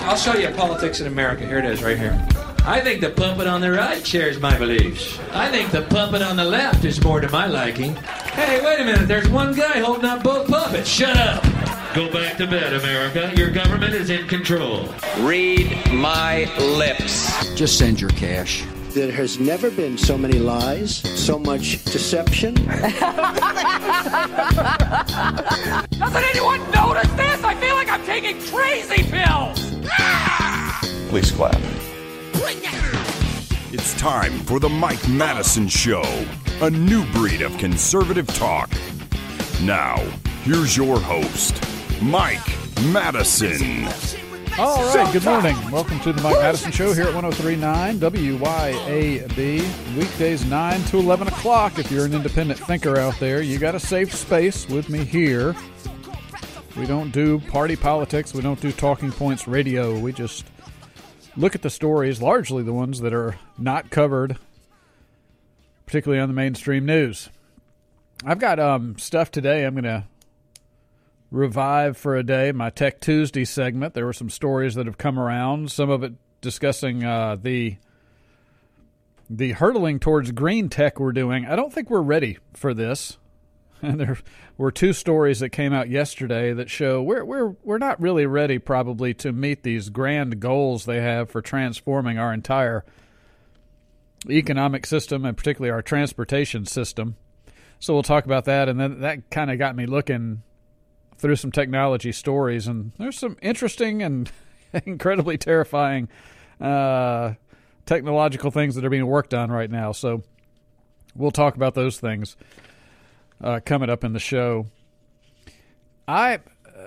I'll show you politics in America. Here it is, right here. I think the puppet on the right shares my beliefs. I think the puppet on the left is more to my liking. Hey, wait a minute. There's one guy holding up both puppets. Shut up. Go back to bed, America. Your government is in control. Read my lips. Just send your cash. There has never been so many lies, so much deception. Doesn't anyone notice this? I feel like I'm taking crazy pills. Please clap. It's time for the Mike Madison Show, a new breed of conservative talk. Now, here's your host, Mike Madison. All right, good morning. Welcome to the Mike Madison Show here at 103.9 WYAB. Weekdays 9 to 11 o'clock. If you're an independent thinker out there, you got a safe space with me here. We don't do party politics. We don't do talking points radio. We just look at the stories, largely the ones that are not covered, particularly on the mainstream news. I've got stuff today I'm going to revive for a day, my Tech Tuesday segment. There were some stories that have come around, some of it discussing the hurtling towards green tech we're doing. I don't think we're ready for this. And there were two stories that came out yesterday that show we're not really ready probably to meet these grand goals they have for transforming our entire economic system and particularly our transportation system. So we'll talk about that, and then that kind of got me looking through some technology stories, and there's some interesting and incredibly terrifying technological things that are being worked on right now. So we'll talk about those things coming up in the show. I'll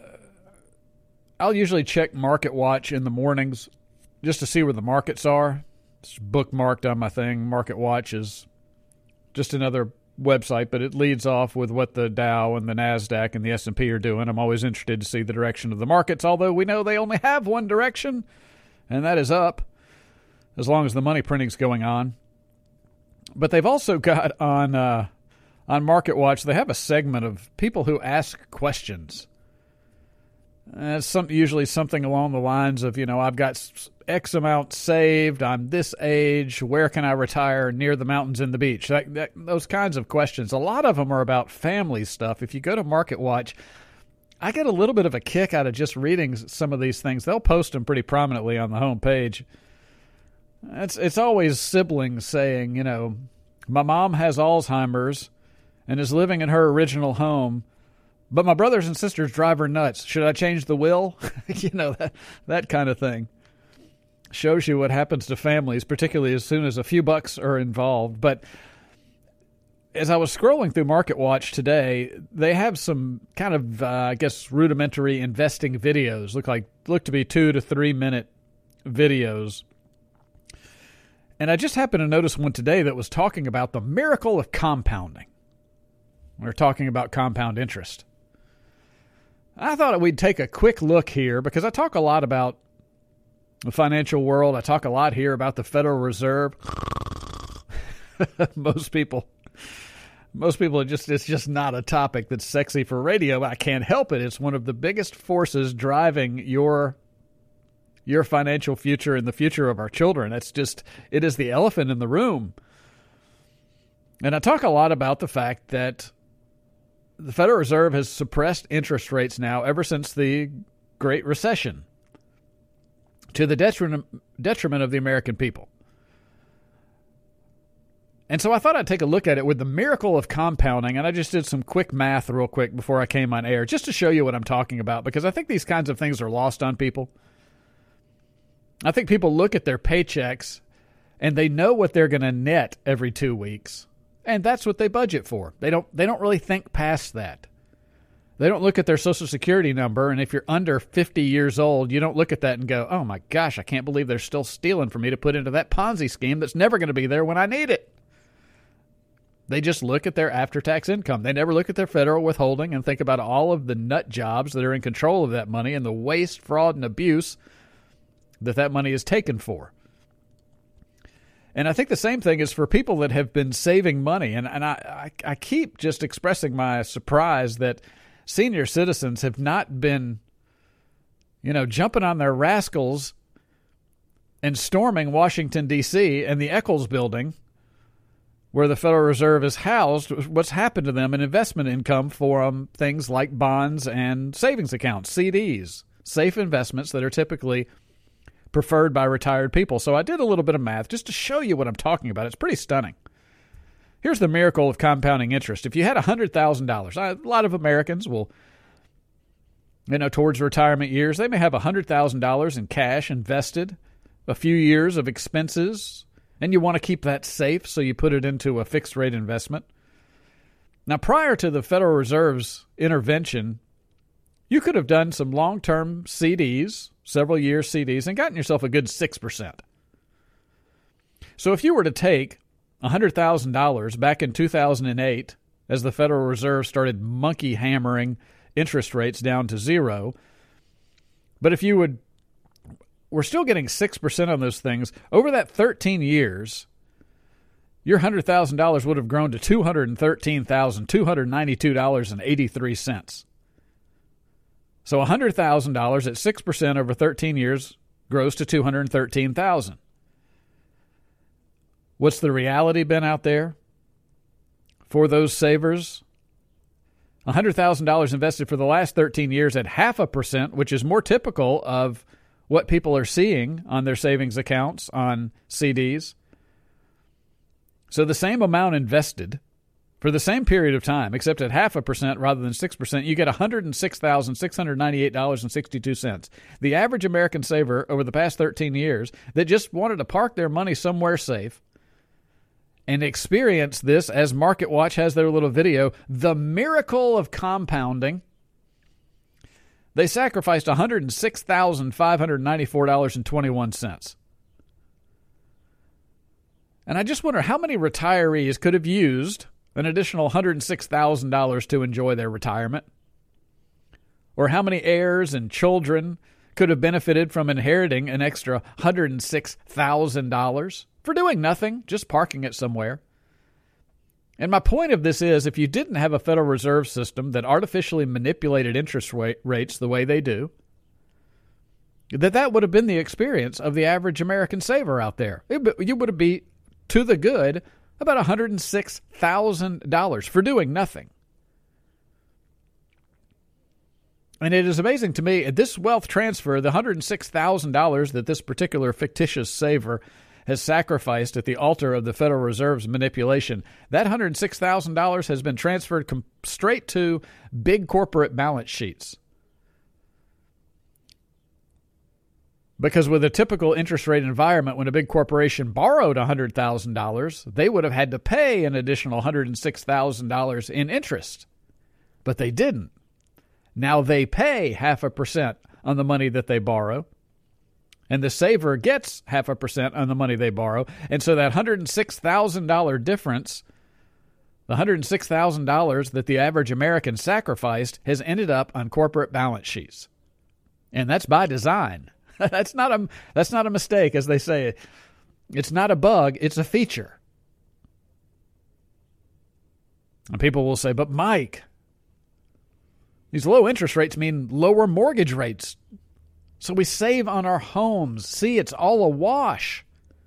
usually check Market Watch in the mornings just to see where the markets are. It's bookmarked on my thing. Market Watch is just another website, but it leads off with what the Dow and the NASDAQ and the S&P are doing. I'm always interested to see the direction of the markets, although we know they only have one direction, and that is up, as long as the money printing's going on. But they've also got on Market Watch, they have a segment of people who ask questions. It's usually something along the lines of, I've got X amount saved, I'm this age, where can I retire near the mountains and the beach? Those kinds of questions. A lot of them are about family stuff. If you go to Market Watch, I get a little bit of a kick out of just reading some of these things. They'll post them pretty prominently on the home page. It's always siblings saying, my mom has Alzheimer's and is living in her original home, but my brothers and sisters drive her nuts. Should I change the will? That kind of thing. Shows you what happens to families, particularly as soon as a few bucks are involved. But as I was scrolling through Market Watch today, they have some kind of, rudimentary investing videos. Look to be 2 to 3 minute videos. And I just happened to notice one today that was talking about the miracle of compounding. We're talking about compound interest. I thought we'd take a quick look here because I talk a lot about the financial world. I talk a lot here about the Federal Reserve. Most people, it's just not a topic that's sexy for radio. I can't help it. It's one of the biggest forces driving your financial future and the future of our children. It is the elephant in the room. And I talk a lot about the fact that the Federal Reserve has suppressed interest rates now ever since the Great Recession to the detriment of the American people. And so I thought I'd take a look at it with the miracle of compounding, and I just did some quick math real quick before I came on air just to show you what I'm talking about, because I think these kinds of things are lost on people. I think people look at their paychecks and they know what they're going to net every 2 weeks. And that's what they budget for. They don't really think past that. They don't look at their Social Security number, and if you're under 50 years old, you don't look at that and go, oh my gosh, I can't believe they're still stealing from me to put into that Ponzi scheme that's never going to be there when I need it. They just look at their after-tax income. They never look at their federal withholding and think about all of the nut jobs that are in control of that money and the waste, fraud, and abuse that money is taken for. And I think the same thing is for people that have been saving money. And I keep just expressing my surprise that senior citizens have not been jumping on their rascals and storming Washington, D.C. and the Eccles building where the Federal Reserve is housed, what's happened to them in investment income from things like bonds and savings accounts, CDs, safe investments that are typically preferred by retired people. So I did a little bit of math just to show you what I'm talking about. It's pretty stunning. Here's the miracle of compounding interest. If you had $100,000, a lot of Americans will, towards retirement years, they may have $100,000 in cash invested, a few years of expenses, and you want to keep that safe, so you put it into a fixed rate investment. Now, prior to the Federal Reserve's intervention, you could have done some long-term CDs, several year CDs, and gotten yourself a good 6%. So if you were to take $100,000 back in 2008, as the Federal Reserve started monkey hammering interest rates down to zero, but if you we're still getting 6% on those things, over that 13 years, your $100,000 would have grown to $213,292.83. So $100,000 at 6% over 13 years grows to $213,000. What's the reality been out there for those savers? $100,000 invested for the last 13 years at 0.5%, which is more typical of what people are seeing on their savings accounts, on CDs. So the same amount invested for the same period of time, except at 0.5% rather than 6%, you get $106,698.62. The average American saver over the past 13 years that just wanted to park their money somewhere safe and experience this, as Market Watch has their little video, the miracle of compounding. They sacrificed $106,594.21. And I just wonder how many retirees could have used an additional $106,000 to enjoy their retirement? Or how many heirs and children could have benefited from inheriting an extra $106,000 for doing nothing, just parking it somewhere? And my point of this is, if you didn't have a Federal Reserve System that artificially manipulated interest rates the way they do, that would have been the experience of the average American saver out there. You would be, to the good, about $106,000 for doing nothing. And it is amazing to me, this wealth transfer, the $106,000 that this particular fictitious saver has sacrificed at the altar of the Federal Reserve's manipulation, that $106,000 has been transferred straight to big corporate balance sheets. Because with a typical interest rate environment, when a big corporation borrowed $100,000, they would have had to pay an additional $106,000 in interest. But they didn't. Now they pay 0.5% on the money that they borrow. And the saver gets 0.5% on the money they borrow. And so that $106,000 difference, the $106,000 that the average American sacrificed, has ended up on corporate balance sheets. And that's by design. That's not a mistake, as they say. It's not a bug, it's a feature. And people will say, but Mike, these low interest rates mean lower mortgage rates. So we save on our homes. See, it's all a wash.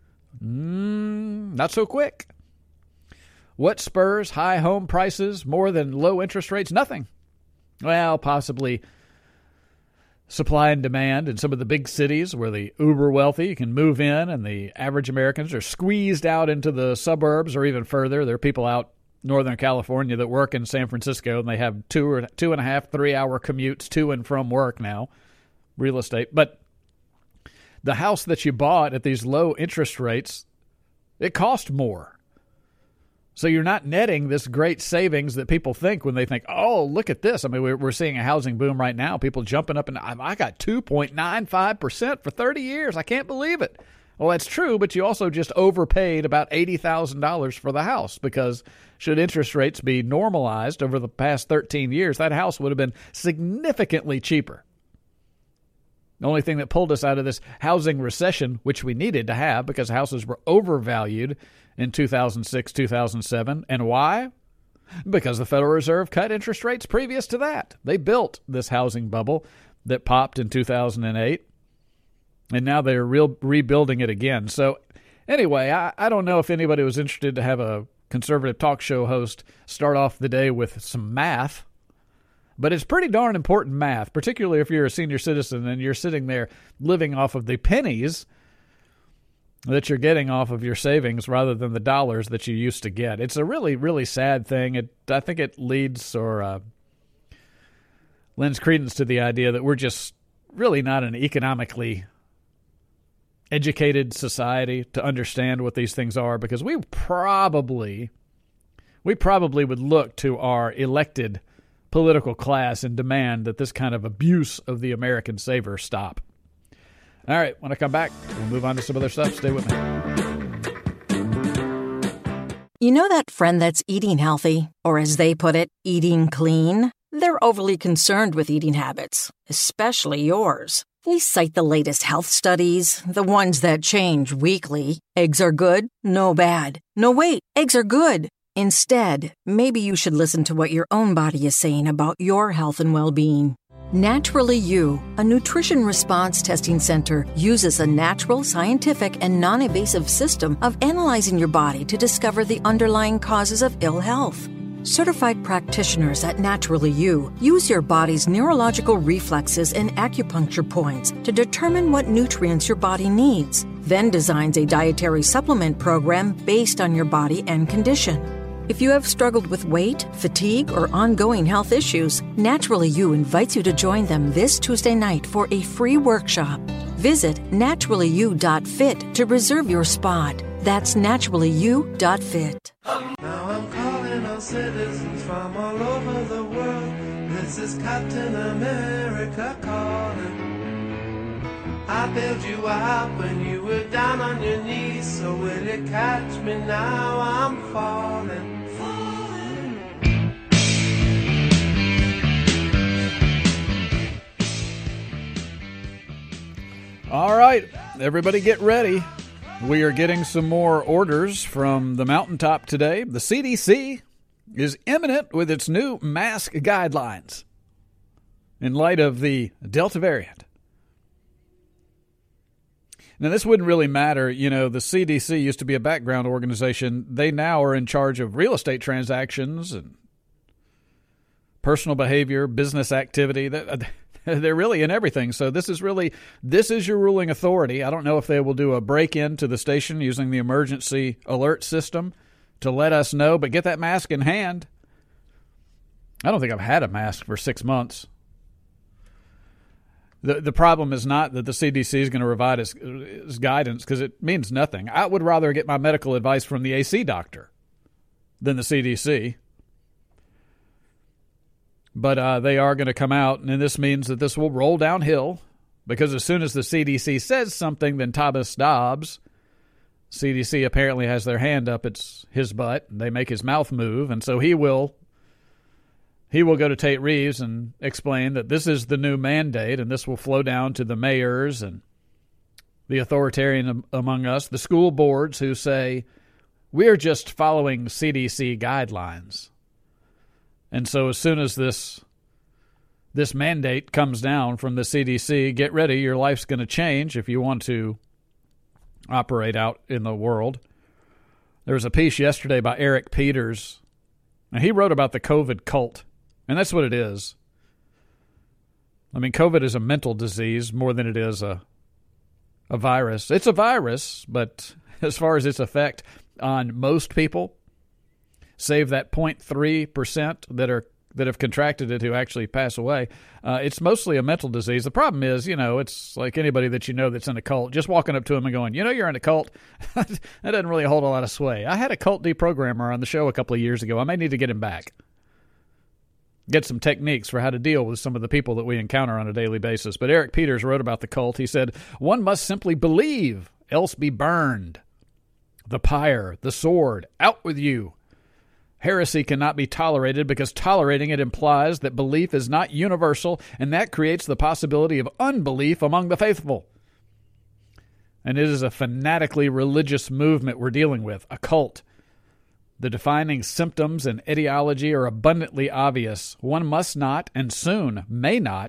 Not so quick. What spurs high home prices more than low interest rates? Nothing. Well, possibly supply and demand in some of the big cities where the uber wealthy can move in and the average Americans are squeezed out into the suburbs or even further. There are people out Northern California that work in San Francisco and they have 2.5, 3 hour commutes to and from work now. Real estate. But the house that you bought at these low interest rates, it cost more. So you're not netting this great savings that people think when they think, oh, look at this. I mean, we're seeing a housing boom right now. People jumping up and I got 2.95% for 30 years. I can't believe it. Well, that's true, but you also just overpaid about $80,000 for the house because should interest rates be normalized over the past 13 years, that house would have been significantly cheaper. The only thing that pulled us out of this housing recession, which we needed to have because houses were overvalued in 2006, 2007. And why? Because the Federal Reserve cut interest rates previous to that. They built this housing bubble that popped in 2008, and now they're rebuilding it again. So anyway, I don't know if anybody was interested to have a conservative talk show host start off the day with some math, but it's pretty darn important math, particularly if you're a senior citizen and you're sitting there living off of the pennies that you're getting off of your savings rather than the dollars that you used to get. It's a really, really sad thing. I think it leads or lends credence to the idea that we're just really not an economically educated society to understand what these things are, because we probably would look to our elected political class and demand that this kind of abuse of the American saver stop. All right, when I come back, we'll move on to some other stuff. Stay with me. You know that friend that's eating healthy, or as they put it, eating clean? They're overly concerned with eating habits, especially yours. They cite the latest health studies, the ones that change weekly. Eggs are good, no bad. No, wait, eggs are good. Instead, maybe you should listen to what your own body is saying about your health and well-being. Naturally You, a nutrition response testing center, uses a natural, scientific, and non-invasive system of analyzing your body to discover the underlying causes of ill health. Certified practitioners at Naturally You use your body's neurological reflexes and acupuncture points to determine what nutrients your body needs, then designs a dietary supplement program based on your body and condition. If you have struggled with weight, fatigue, or ongoing health issues, Naturally You invites you to join them this Tuesday night for a free workshop. Visit naturallyu.fit to reserve your spot. That's naturallyu.fit. Now I'm calling on citizens from all over the world. This is Captain America calling. I bailed you out when you were down on your knees. So will you catch me now? I'm falling. All right, everybody get ready. We are getting some more orders from the mountaintop today. The CDC is imminent with its new mask guidelines in light of the Delta variant. Now, this wouldn't really matter. You know, the CDC used to be a background organization. They now are in charge of real estate transactions and personal behavior, business activity. They're really in everything. So this is your ruling authority. I don't know if they will do a break-in to the station using the emergency alert system to let us know, but get that mask in hand. I don't think I've had a mask for 6 months. The problem is not that the CDC is going to provide its guidance, because it means nothing. I would rather get my medical advice from the AC doctor than the CDC. But they are going to come out, and this means that this will roll downhill, because as soon as the CDC says something, then Thomas Dobbs, CDC apparently has their hand up his butt, and they make his mouth move, and so he will go to Tate Reeves and explain that this is the new mandate, and this will flow down to the mayors and the authoritarian among us, the school boards, who say, we're just following CDC guidelines. And so as soon as this mandate comes down from the CDC, get ready, your life's going to change if you want to operate out in the world. There was a piece yesterday by Eric Peters, and he wrote about the COVID cult, and that's what it is. I mean, COVID is a mental disease more than it is a virus. It's a virus, but as far as its effect on most people, save that 0.3% that have contracted it who actually pass away, it's mostly a mental disease. The problem is, it's like anybody that you know that's in a cult, just walking up to them and going, you're in a cult, that doesn't really hold a lot of sway. I had a cult deprogrammer on the show a couple of years ago. I may need to get him back. Get some techniques for how to deal with some of the people that we encounter on a daily basis. But Eric Peters wrote about the cult. He said, one must simply believe, else be burned. The pyre, the sword, out with you. Heresy cannot be tolerated because tolerating it implies that belief is not universal, and that creates the possibility of unbelief among the faithful. And it is a fanatically religious movement we're dealing with, a cult. The defining symptoms and etiology are abundantly obvious. One must not, and soon may not,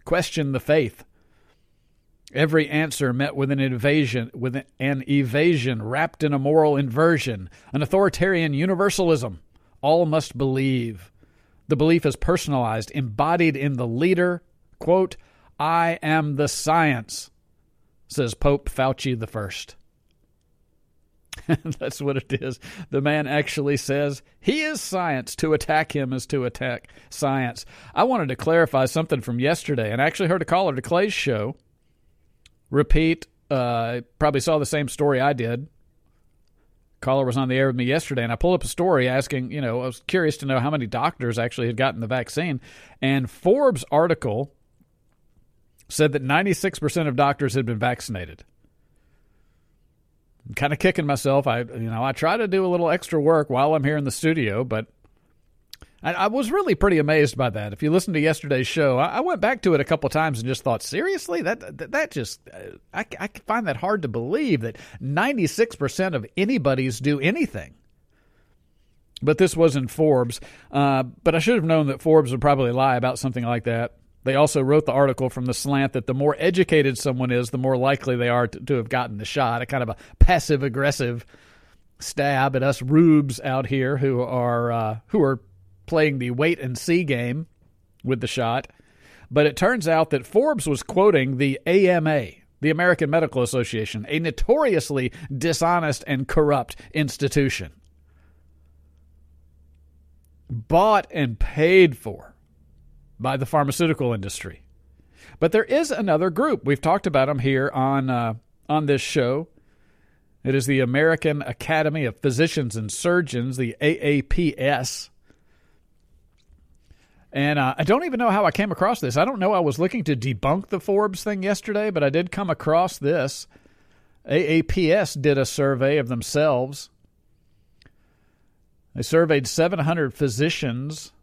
Question the faith. Every answer met with an evasion wrapped in a moral inversion, an authoritarian universalism. All must believe. The belief is personalized, embodied in the leader. Quote, I am the science, says Pope Fauci the First. That's what it is. The man actually says he is science. To attack him is to attack science. I wanted to clarify something from yesterday, and I actually heard a caller to Clay's show repeat, probably saw the same story I did. Caller was on the air with me yesterday, and I pulled up a story asking, I was curious to know how many doctors actually had gotten the vaccine. And Forbes' article said that 96% of doctors had been vaccinated. I'm kind of kicking myself. I try to do a little extra work while I'm here in the studio, but I was really pretty amazed by that. If you listen to yesterday's show, I went back to it a couple times and just thought, seriously, that just I find that hard to believe that 96% of anybody's do anything. But this was in Forbes. But I should have known that Forbes would probably lie about something like that. They also wrote the article from the slant that the more educated someone is, the more likely they are to have gotten the shot. A kind of a passive-aggressive stab at us rubes out here who are playing the wait-and-see game with the shot. But it turns out that Forbes was quoting the AMA, the American Medical Association, a notoriously dishonest and corrupt institution. Bought and paid for by the pharmaceutical industry. But there is another group. We've talked about them here on this show. It is the American Academy of Physicians and Surgeons, the AAPS. And I don't even know how I came across this. I don't know. I was looking to debunk the Forbes thing yesterday, but I did come across this. AAPS did a survey of themselves. They surveyed 700 physicians.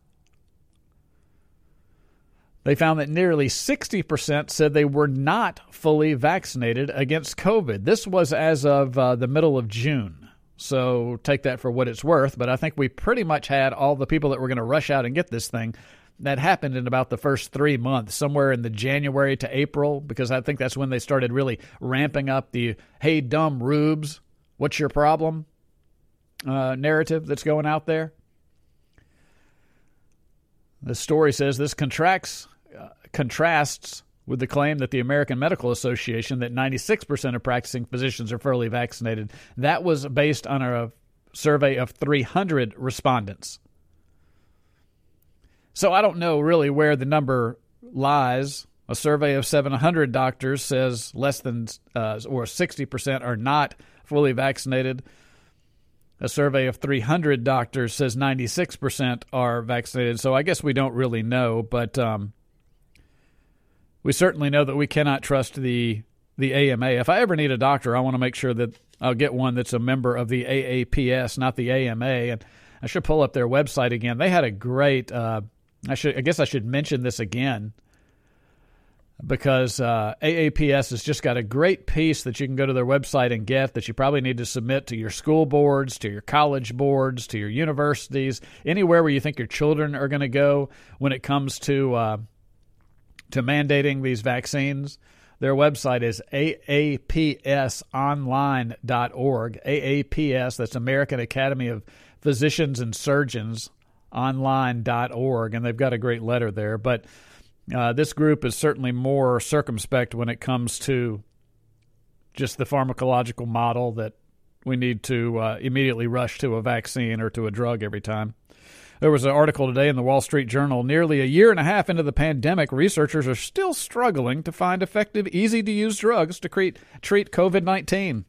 They found that nearly 60% said they were not fully vaccinated against COVID. This was as of the middle of June. So take that for what it's worth. But I think we pretty much had all the people that were going to rush out and get this thing. That happened in about the first 3 months, somewhere in the January to April, because I think that's when they started really ramping up the, hey, dumb rubes, what's your problem narrative that's going out there. The story says this contrasts with the claim that the American Medical Association that 96% of practicing physicians are fully vaccinated. That was based on a survey of 300 respondents. So I don't know really where the number lies. A survey of 700 doctors says less than or 60% are not fully vaccinated. A survey of 300 doctors says 96% are vaccinated. So I guess we don't really know, but we certainly know that we cannot trust the AMA. If I ever need a doctor, I want to make sure that I'll get one that's a member of the AAPS, not the AMA. And I should pull up their website again. They had a great I guess I should mention this again, because AAPS has just got a great piece that you can go to their website and get that you probably need to submit to your school boards, to your college boards, to your universities, anywhere where you think your children are going to go when it comes to mandating these vaccines. Their website is aapsonline.org. AAPS, that's American Academy of Physicians and Surgeons, online.org, and they've got a great letter there. But this group is certainly more circumspect when it comes to just the pharmacological model that we need to immediately rush to a vaccine or to a drug every time. There was an article today in the Wall Street Journal. Nearly a year and a half into the pandemic, researchers are still struggling to find effective, easy-to-use drugs to treat COVID-19.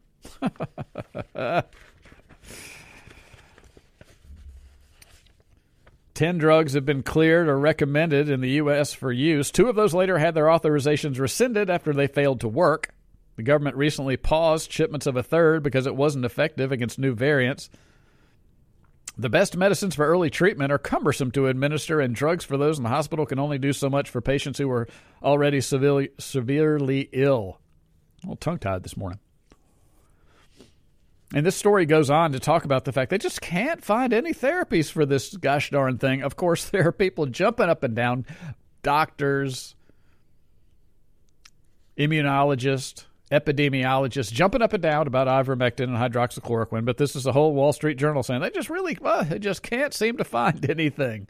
10 drugs have been cleared or recommended in the U.S. for use. 2 of those later had their authorizations rescinded after they failed to work. The government recently paused shipments of a third because it wasn't effective against new variants. The best medicines for early treatment are cumbersome to administer, and drugs for those in the hospital can only do so much for patients who are already severely ill. A little tongue-tied this morning. And this story goes on to talk about the fact they just can't find any therapies for this gosh darn thing. Of course, there are people jumping up and down, doctors, immunologists, epidemiologists jumping up and down about ivermectin and hydroxychloroquine, but this is a whole Wall Street Journal saying they just can't seem to find anything.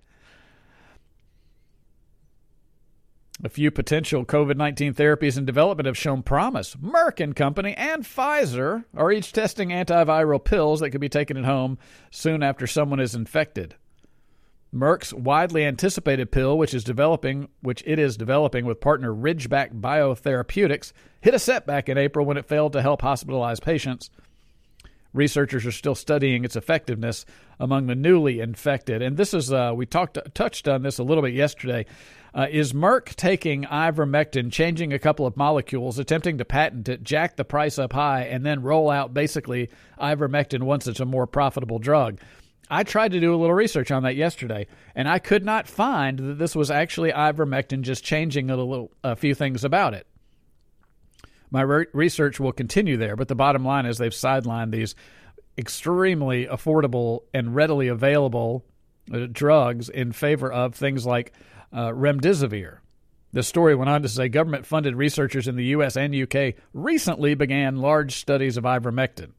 A few potential COVID-19 therapies in development have shown promise. Merck and Company and Pfizer are each testing antiviral pills that could be taken at home soon after someone is infected. Merck's widely anticipated pill, which it is developing with partner Ridgeback Biotherapeutics, hit a setback in April when it failed to help hospitalized patients. Researchers are still studying its effectiveness among the newly infected. And this is, we touched on this a little bit yesterday. Is Merck taking ivermectin, changing a couple of molecules, attempting to patent it, jack the price up high, and then roll out basically ivermectin once it's a more profitable drug? I tried to do a little research on that yesterday, and I could not find that this was actually ivermectin just changing a few things about it. My research will continue there, but the bottom line is they've sidelined these extremely affordable and readily available drugs in favor of things like remdesivir. The story went on to say government-funded researchers in the U.S. and U.K. recently began large studies of ivermectin,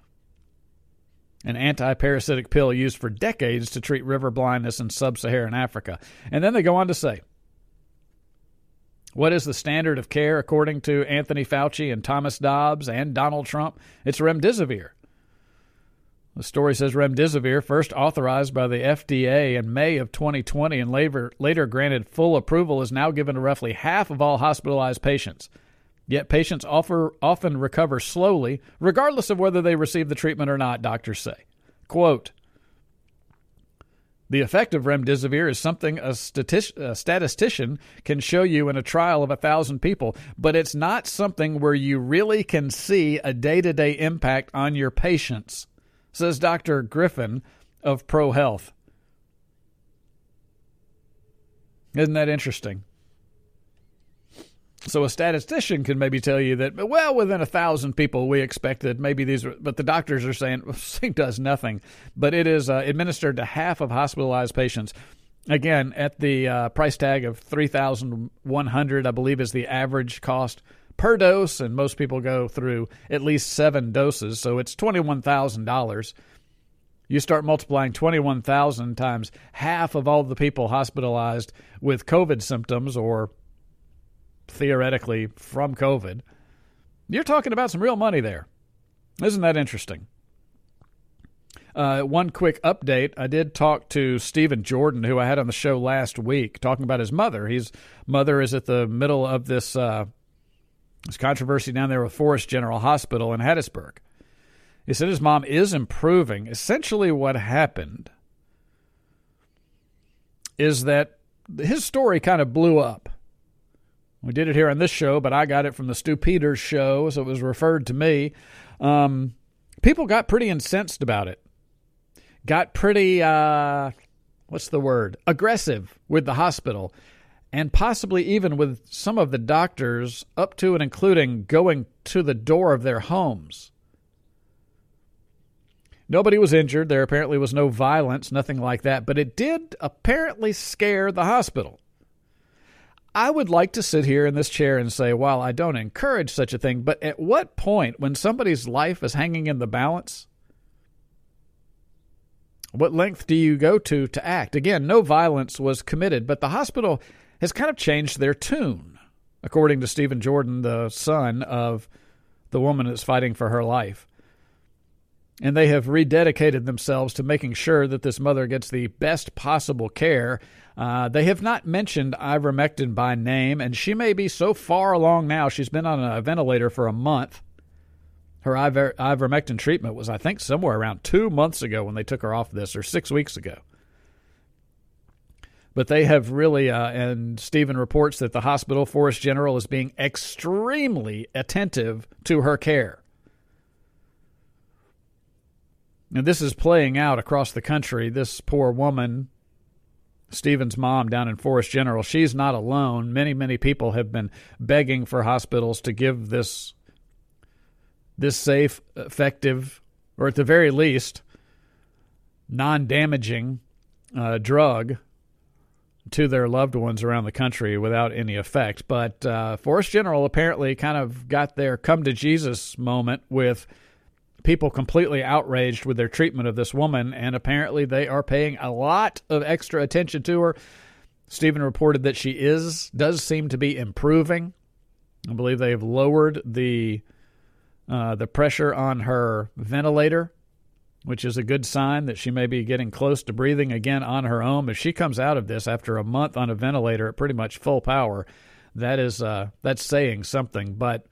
an anti-parasitic pill used for decades to treat river blindness in sub-Saharan Africa. And then they go on to say, what is the standard of care according to Anthony Fauci and Thomas Dobbs and Donald Trump? It's remdesivir. The story says remdesivir, first authorized by the FDA in May of 2020 and later granted full approval, is now given to roughly half of all hospitalized patients. Yet patients often recover slowly, regardless of whether they receive the treatment or not, doctors say. Quote, the effect of remdesivir is something a statistician can show you in a trial of 1,000 people, but it's not something where you really can see a day-to-day impact on your patients, says Dr. Griffin of ProHealth. Isn't that interesting? So a statistician can maybe tell you that, well, within 1,000 people, we expected maybe these, but the doctors are saying it does nothing. But it is administered to half of hospitalized patients. Again, at the price tag of $3,100, I believe, is the average cost per dose, and most people go through at least 7 doses, so it's $21,000. You start multiplying 21,000 times half of all the people hospitalized with COVID symptoms or theoretically from COVID, you're talking about some real money there. Isn't that interesting? One quick update. I did talk to Stephen Jordan, who I had on the show last week, talking about his mother. His mother is at the middle of this controversy down there with Forest General Hospital in Hattiesburg. He said his mom is improving. Essentially what happened is that his story kind of blew up. We did it here on this show, but I got it from the Stu Peters show, so it was referred to me. People got pretty incensed about it. Got pretty, aggressive with the hospital, and possibly even with some of the doctors, up to and including going to the door of their homes. Nobody was injured. There apparently was no violence, nothing like that, but it did apparently scare the hospital. I would like to sit here in this chair and say, well, I don't encourage such a thing, but at what point, when somebody's life is hanging in the balance, what length do you go to act? Again, no violence was committed, but the hospital has kind of changed their tune, according to Stephen Jordan, the son of the woman that's fighting for her life. And they have rededicated themselves to making sure that this mother gets the best possible care. They have not mentioned ivermectin by name, and she may be so far along now. She's been on a ventilator for a month. Her ivermectin treatment was, I think, somewhere around 2 months ago when they took her off this, or 6 weeks ago. But they have really, and Stephen reports that the hospital, Forest General, is being extremely attentive to her care. And this is playing out across the country. This poor woman, Stephen's mom down in Forest General, she's not alone. Many, many people have been begging for hospitals to give this safe, effective, or at the very least, non-damaging drug to their loved ones around the country without any effect. But Forest General apparently kind of got their come to Jesus moment with people completely outraged with their treatment of this woman, and apparently they are paying a lot of extra attention to her. Stephen reported that she does seem to be improving. I believe they have lowered the pressure on her ventilator, which is a good sign that she may be getting close to breathing again on her own. If she comes out of this after a month on a ventilator at pretty much full power, that's saying something. But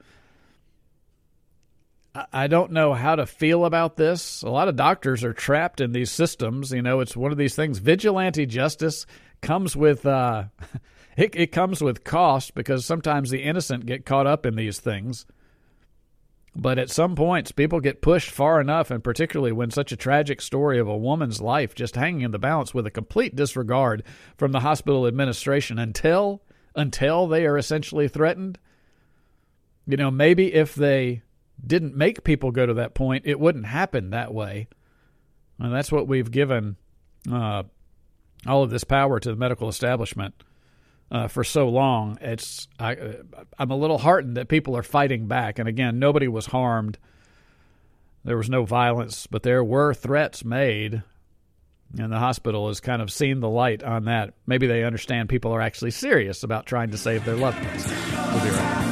I don't know how to feel about this. A lot of doctors are trapped in these systems. You know, it's one of these things. Vigilante justice comes with it comes with cost, because sometimes the innocent get caught up in these things. But at some points, people get pushed far enough, and particularly when such a tragic story of a woman's life just hanging in the balance with a complete disregard from the hospital administration until they are essentially threatened. You know, maybe if they didn't make people go to that point, it wouldn't happen that way. And that's what we've given all of this power to the medical establishment for so long. I'm a little heartened that people are fighting back. And again, nobody was harmed. There was no violence, but there were threats made. And the hospital has kind of seen the light on that. Maybe they understand people are actually serious about trying to save their loved ones. We'll be right back.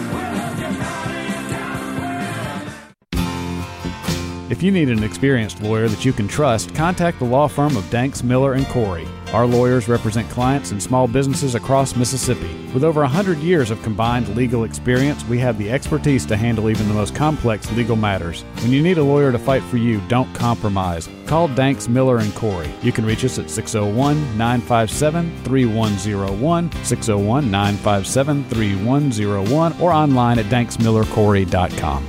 If you need an experienced lawyer that you can trust, contact the law firm of Danks, Miller & Corey. Our lawyers represent clients and small businesses across Mississippi. With over 100 years of combined legal experience, we have the expertise to handle even the most complex legal matters. When you need a lawyer to fight for you, don't compromise. Call Danks, Miller & Corey. You can reach us at 601-957-3101, 601-957-3101, or online at danksmillercorey.com.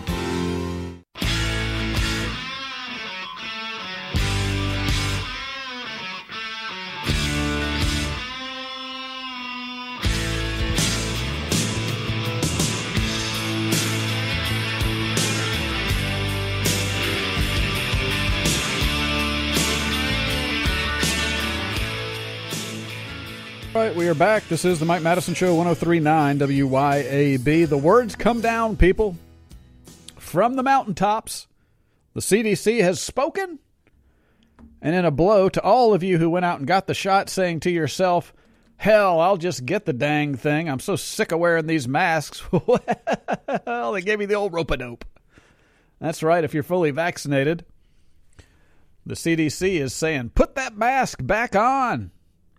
All right, we are back. This is the Mike Madison Show, 103.9 WYAB. The words come down, people, from the mountaintops. The CDC has spoken. And in a blow to all of you who went out and got the shot, saying to yourself, hell, I'll just get the dang thing. I'm so sick of wearing these masks. Well, they gave me the old rope-a-dope. That's right, if you're fully vaccinated. The CDC is saying, put that mask back on.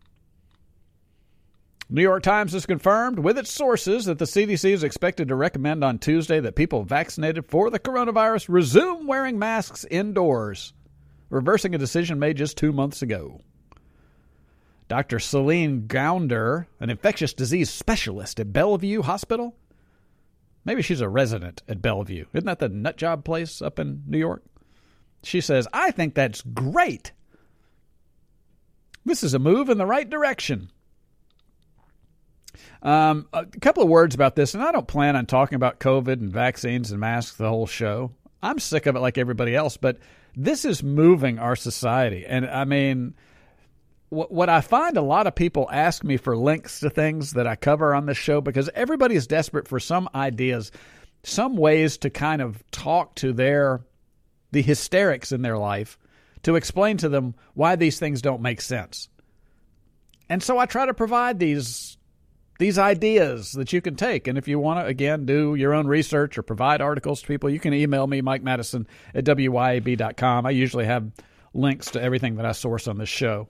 New York Times has confirmed with its sources that the CDC is expected to recommend on Tuesday that people vaccinated for the coronavirus resume wearing masks indoors, reversing a decision made just 2 months ago. Dr. Celine Gounder, an infectious disease specialist at Bellevue Hospital. Maybe she's a resident at Bellevue. Isn't that the nut job place up in New York? She says, I think that's great. This is a move in the right direction. A couple of words about this, and I don't plan on talking about COVID and vaccines and masks the whole show. I'm sick of it like everybody else, but this is moving our society. And, I mean, what I find a lot of people ask me for links to things that I cover on this show because everybody is desperate for some ideas, some ways to kind of talk to the hysterics in their life to explain to them why these things don't make sense. And so I try to provide these ideas that you can take. And if you want to, again, do your own research or provide articles to people, you can email me, Mike Madison at WYAB.com. I usually have links to everything that I source on this show.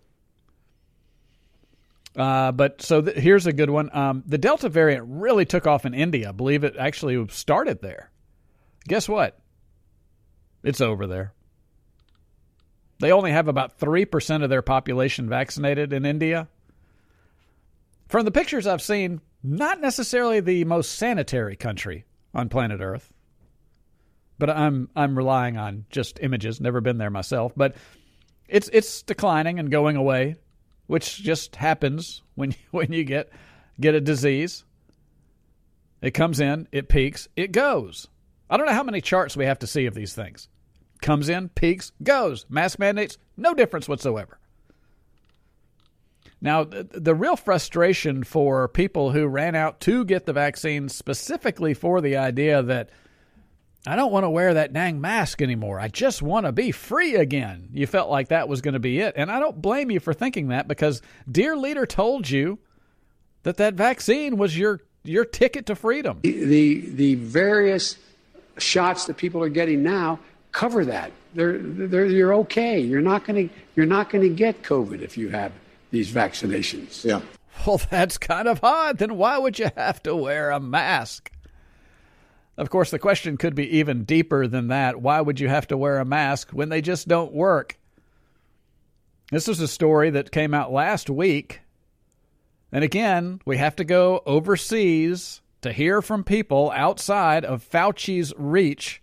Here's a good one. The Delta variant really took off in India. I believe it actually started there. Guess what? It's over there. They only have about 3% of their population vaccinated in India. From the pictures I've seen, not necessarily the most sanitary country on planet Earth. But I'm relying on just images. Never been there myself. But it's declining and going away, which just happens when you get a disease. It comes in, it peaks, it goes. I don't know how many charts we have to see of these things. Comes in, peaks, goes. Mask mandates, no difference whatsoever. Now, the real frustration for people who ran out to get the vaccine specifically for the idea that I don't want to wear that dang mask anymore. I just want to be free again. You felt like that was going to be it. And I don't blame you for thinking that, because dear leader told you that vaccine was your ticket to freedom. The various shots that people are getting now cover that. You're okay. You're not going to get COVID if you have these vaccinations. Yeah. Well, that's kind of odd. Then why would you have to wear a mask? Of course, the question could be even deeper than that. Why would you have to wear a mask when they just don't work? This is a story that came out last week. And again, we have to go overseas to hear from people outside of Fauci's reach.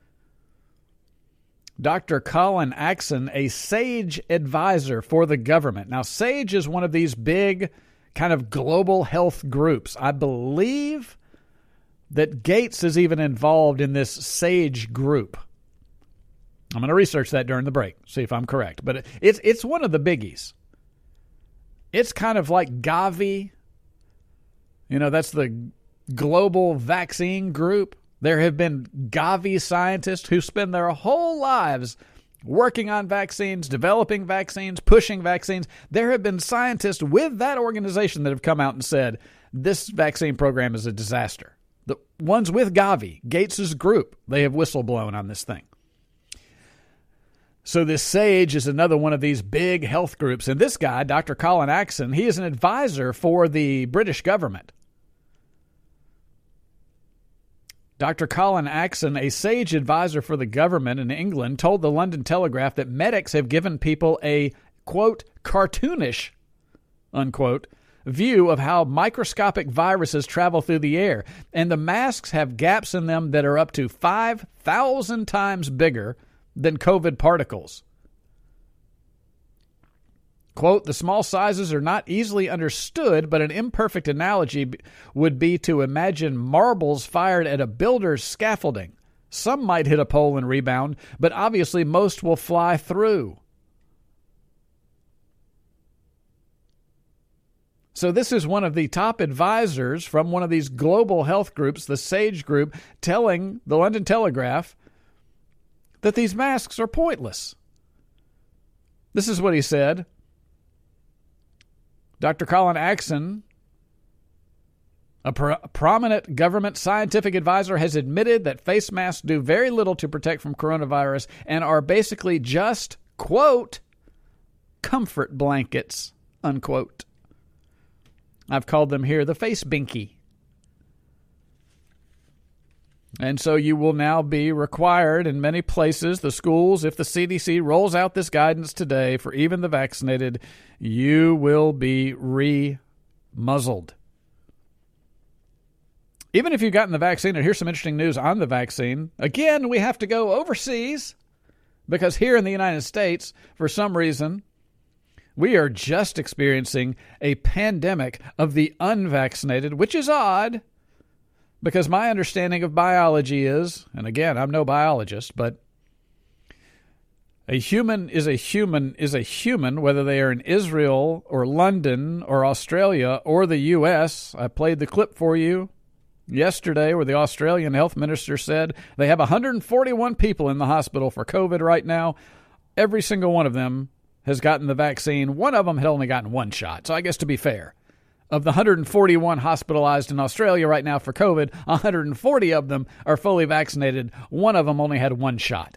Dr. Colin Axon, a SAGE advisor for the government. Now, SAGE is one of these big kind of global health groups. I believe that Gates is even involved in this SAGE group. I'm going to research that during the break, see if I'm correct. But it's one of the biggies. It's kind of like Gavi. You know, that's the global vaccine group. There have been Gavi scientists who spend their whole lives working on vaccines, developing vaccines, pushing vaccines. There have been scientists with that organization that have come out and said, this vaccine program is a disaster. The ones with Gavi, Gates's group, they have whistleblown on this thing. So this SAGE is another one of these big health groups. And this guy, Dr. Colin Axon, he is an advisor for the British government. Dr. Colin Axon, a SAGE advisor for the government in England, told the London Telegraph that medics have given people a, quote, cartoonish, unquote, view of how microscopic viruses travel through the air. And the masks have gaps in them that are up to 5,000 times bigger than COVID particles. Quote, the small sizes are not easily understood, but an imperfect analogy would be to imagine marbles fired at a builder's scaffolding. Some might hit a pole and rebound, but obviously most will fly through. So this is one of the top advisors from one of these global health groups, the SAGE group, telling the London Telegraph that these masks are pointless. This is what he said. Dr. Colin Axon, a prominent government scientific advisor, has admitted that face masks do very little to protect from coronavirus and are basically just, quote, comfort blankets, unquote. I've called them here the face binky. And so you will now be required in many places, the schools, if the CDC rolls out this guidance today for even the vaccinated, you will be re-muzzled. Even if you've gotten the vaccine, and here's some interesting news on the vaccine. Again, we have to go overseas because here in the United States, for some reason, we are just experiencing a pandemic of the unvaccinated, which is odd. Because my understanding of biology is, and again, I'm no biologist, but a human is a human, whether they are in Israel or London or Australia or the U.S. I played the clip for you yesterday where the Australian health minister said they have 141 people in the hospital for COVID right now. Every single one of them has gotten the vaccine. One of them had only gotten one shot. So I guess to be fair, of the 141 hospitalized in Australia right now for COVID, 140 of them are fully vaccinated. One of them only had one shot.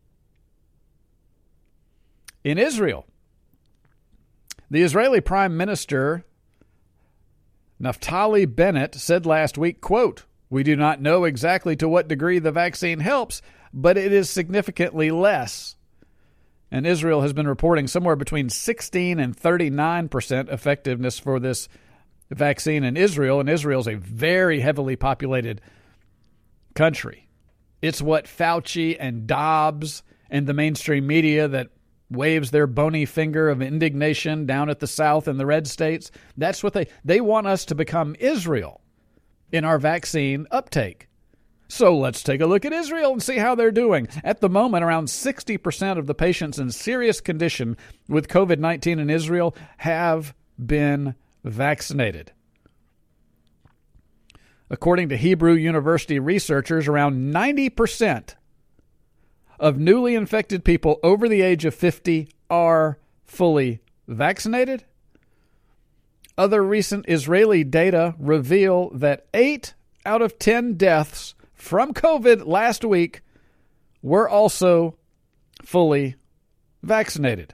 In Israel, the Israeli Prime Minister Naftali Bennett said last week, quote, we do not know exactly to what degree the vaccine helps, but it is significantly less. And Israel has been reporting somewhere between 16 and 39% effectiveness for this vaccine in Israel, and Israel is a very heavily populated country. It's what Fauci and Dobbs and the mainstream media that waves their bony finger of indignation down at the South and the red states. That's what they want us to become Israel in our vaccine uptake. So let's take a look at Israel and see how they're doing. At the moment, around 60% of the patients in serious condition with COVID-19 in Israel have been vaccinated. According to Hebrew University researchers, around 90% of newly infected people over the age of 50 are fully vaccinated. Other recent Israeli data reveal that 8 out of 10 deaths from COVID last week were also fully vaccinated.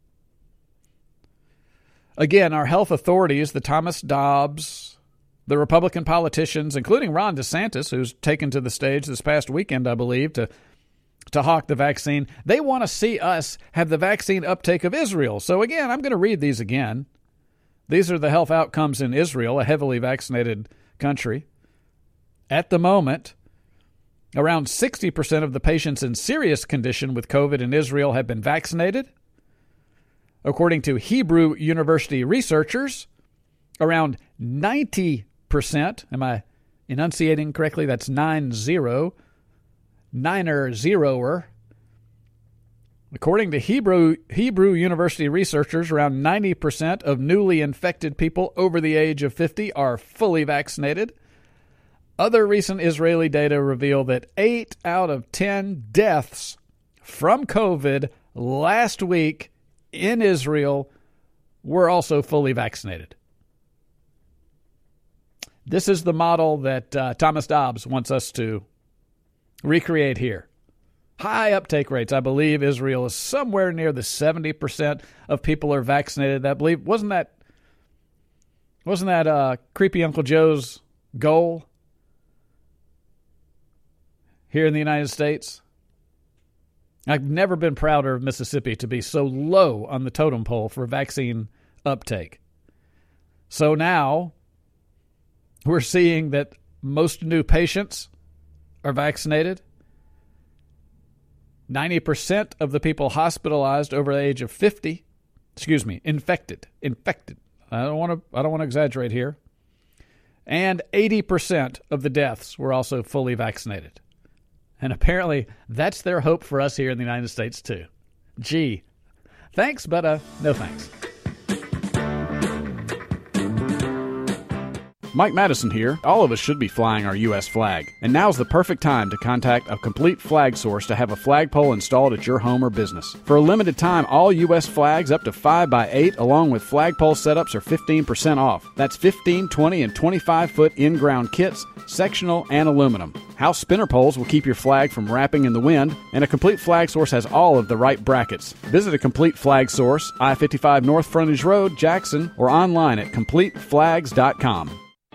Again, our health authorities, the Thomas Dobbs, the Republican politicians, including Ron DeSantis, who's taken to the stage this past weekend, I believe, to hawk the vaccine, they want to see us have the vaccine uptake of Israel. So again, I'm going to read these again. These are the health outcomes in Israel, a heavily vaccinated country. At the moment, around 60% of the patients in serious condition with COVID in Israel have been vaccinated. According to Hebrew University researchers, around 90%, am I enunciating correctly? That's 90, niner-zeroer. According to Hebrew University researchers, around 90% of newly infected people over the age of 50 are fully vaccinated. Other recent Israeli data reveal that 8 out of 10 deaths from COVID last week in Israel were also fully vaccinated. This is the model that Thomas Dobbs wants us to recreate here. High uptake rates. I believe Israel is somewhere near the 70% of people are vaccinated. I believe wasn't that creepy Uncle Joe's goal here in the United States? I've never been prouder of Mississippi to be so low on the totem pole for vaccine uptake. So now we're seeing that most new patients are vaccinated. 90% of the people hospitalized over the age of 50, infected. I don't want to exaggerate here. And 80% of the deaths were also fully vaccinated. And apparently that's their hope for us here in the United States too. Gee, thanks, but no thanks. Mike Madison here. All of us should be flying our U.S. flag, and now's the perfect time to contact a Complete Flag Source to have a flagpole installed at your home or business. For a limited time, all U.S. flags up to 5x8 along with flagpole setups are 15% off. That's 15, 20, and 25-foot in-ground kits, sectional, and aluminum. House spinner poles will keep your flag from wrapping in the wind, and a Complete Flag Source has all of the right brackets. Visit a Complete Flag Source, I-55 North Frontage Road, Jackson, or online at CompleteFlags.com.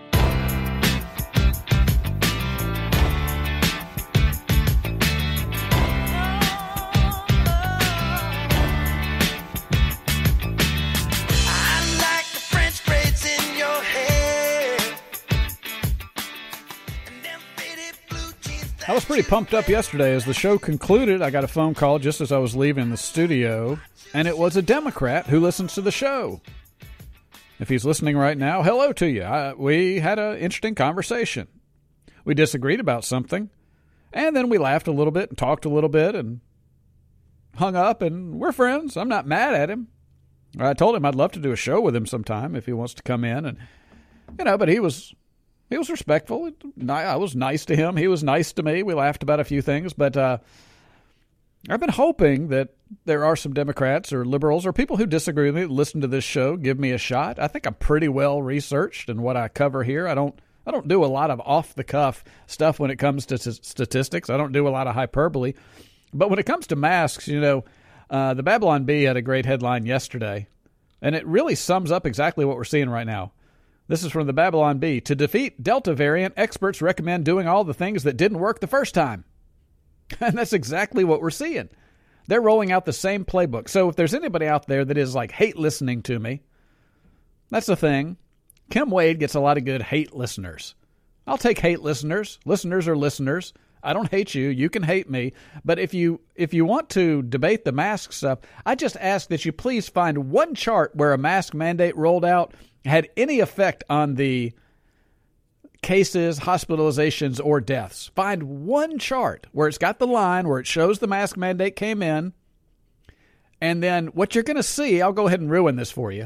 I was pretty pumped up yesterday. As the show concluded, I got a phone call just as I was leaving the studio, and it was a Democrat who listens to the show. If he's listening right now, hello to you. We had an interesting conversation. We disagreed about something, and then we laughed a little bit and talked a little bit and hung up, and we're friends. I'm not mad at him. I told him I'd love to do a show with him sometime if he wants to come in, and but he was respectful. I was nice to him. He was nice to me. We laughed about a few things, but I've been hoping that there are some Democrats or liberals or people who disagree with me that listen to this show, give me a shot. I think I'm pretty well researched in what I cover here. I don't do a lot of off-the-cuff stuff when it comes to statistics. I don't do a lot of hyperbole. But when it comes to masks, the Babylon Bee had a great headline yesterday, and it really sums up exactly what we're seeing right now. This is from the Babylon Bee. To defeat Delta variant, experts recommend doing all the things that didn't work the first time. And that's exactly what we're seeing. They're rolling out the same playbook. So if there's anybody out there that is hate listening to me, that's the thing. Kim Wade gets a lot of good hate listeners. I'll take hate listeners. Listeners are listeners. I don't hate you. You can hate me. But if you want to debate the mask stuff, I just ask that you please find one chart where a mask mandate rolled out had any effect on the cases, hospitalizations, or deaths. Find one chart where it's got the line where it shows the mask mandate came in. And then what you're going to see, I'll go ahead and ruin this for you.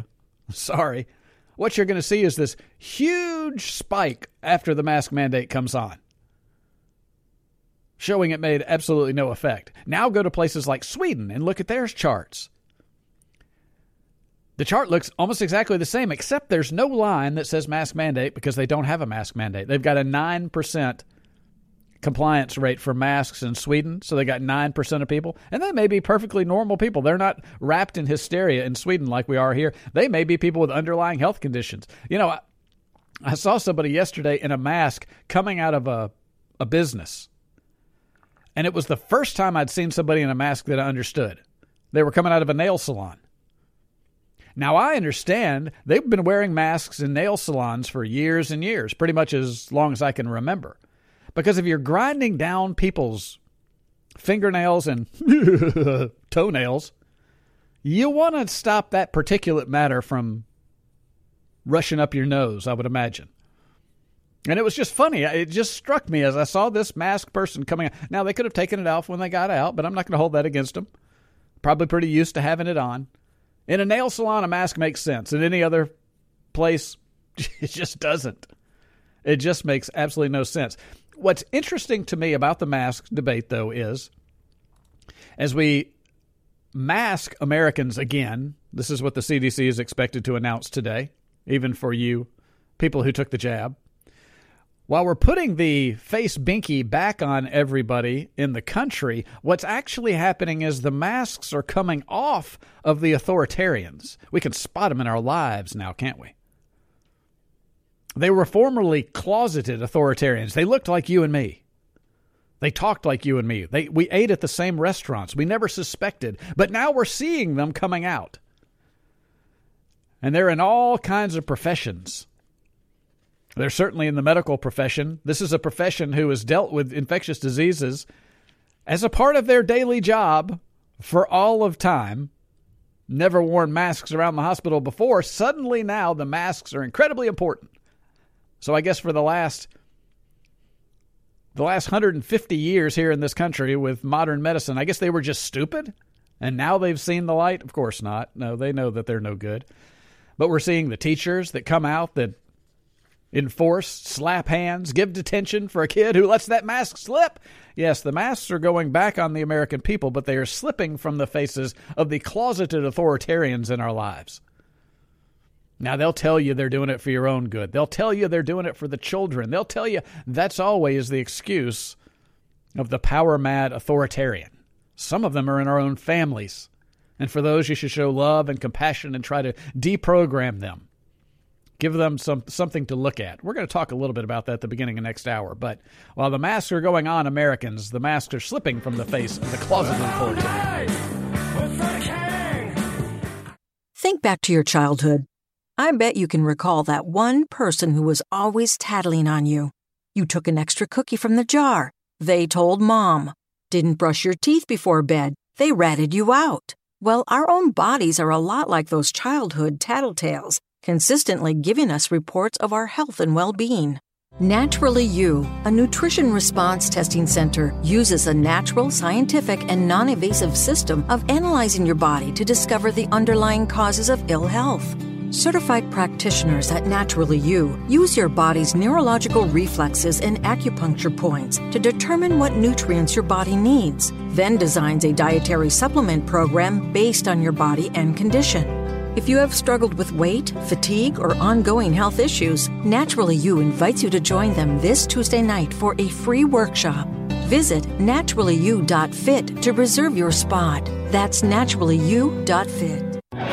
Sorry. What you're going to see is this huge spike after the mask mandate comes on, showing it made absolutely no effect. Now go to places like Sweden and look at their charts. The chart looks almost exactly the same, except there's no line that says mask mandate because they don't have a mask mandate. They've got a 9% compliance rate for masks in Sweden, so they got 9% of people. And they may be perfectly normal people. They're not wrapped in hysteria in Sweden like we are here. They may be people with underlying health conditions. You know, I saw somebody yesterday in a mask coming out of a business. And it was the first time I'd seen somebody in a mask that I understood. They were coming out of a nail salon. Now, I understand they've been wearing masks in nail salons for years and years, pretty much as long as I can remember. Because if you're grinding down people's fingernails and toenails, you want to stop that particulate matter from rushing up your nose, I would imagine. And it was just funny. It just struck me as I saw this masked person coming out. Now, they could have taken it off when they got out, but I'm not going to hold that against them. Probably pretty used to having it on. In a nail salon, a mask makes sense. In any other place, it just doesn't. It just makes absolutely no sense. What's interesting to me about the mask debate, though, is as we mask Americans again, this is what the CDC is expected to announce today, even for you people who took the jab. While we're putting the face binky back on everybody in the country, what's actually happening is the masks are coming off of the authoritarians. We can spot them in our lives now, can't we? They were formerly closeted authoritarians. They looked like you and me. They talked like you and me. We ate at the same restaurants. We never suspected. But now we're seeing them coming out. And they're in all kinds of professions. They're certainly in the medical profession. This is a profession who has dealt with infectious diseases as a part of their daily job for all of time. Never worn masks around the hospital before. Suddenly now the masks are incredibly important. So I guess for the last 150 years here in this country with modern medicine, I guess they were just stupid. And now they've seen the light? Of course not. No, they know that they're no good. But we're seeing the teachers that come out that enforce, slap hands, give detention for a kid who lets that mask slip. Yes, the masks are going back on the American people, but they are slipping from the faces of the closeted authoritarians in our lives. Now, they'll tell you they're doing it for your own good. They'll tell you they're doing it for the children. They'll tell you that's always the excuse of the power-mad authoritarian. Some of them are in our own families. And for those, you should show love and compassion and try to deprogram them. Give them something to look at. We're going to talk a little bit about that at the beginning of next hour. But while the masks are going on Americans, the masks are slipping from the face of the closeted authoritarian. Think back to your childhood. I bet you can recall that one person who was always tattling on you. You took an extra cookie from the jar. They told Mom. Didn't brush your teeth before bed. They ratted you out. Well, our own bodies are a lot like those childhood tattletales, consistently giving us reports of our health and well-being. Naturally You, a nutrition response testing center, uses a natural, scientific, and non-invasive system of analyzing your body to discover the underlying causes of ill health. Certified practitioners at Naturally You use your body's neurological reflexes and acupuncture points to determine what nutrients your body needs, then designs a dietary supplement program based on your body and condition. If you have struggled with weight, fatigue, or ongoing health issues, Naturally You invites you to join them this Tuesday night for a free workshop. Visit naturallyu.fit to reserve your spot. That's naturallyu.fit.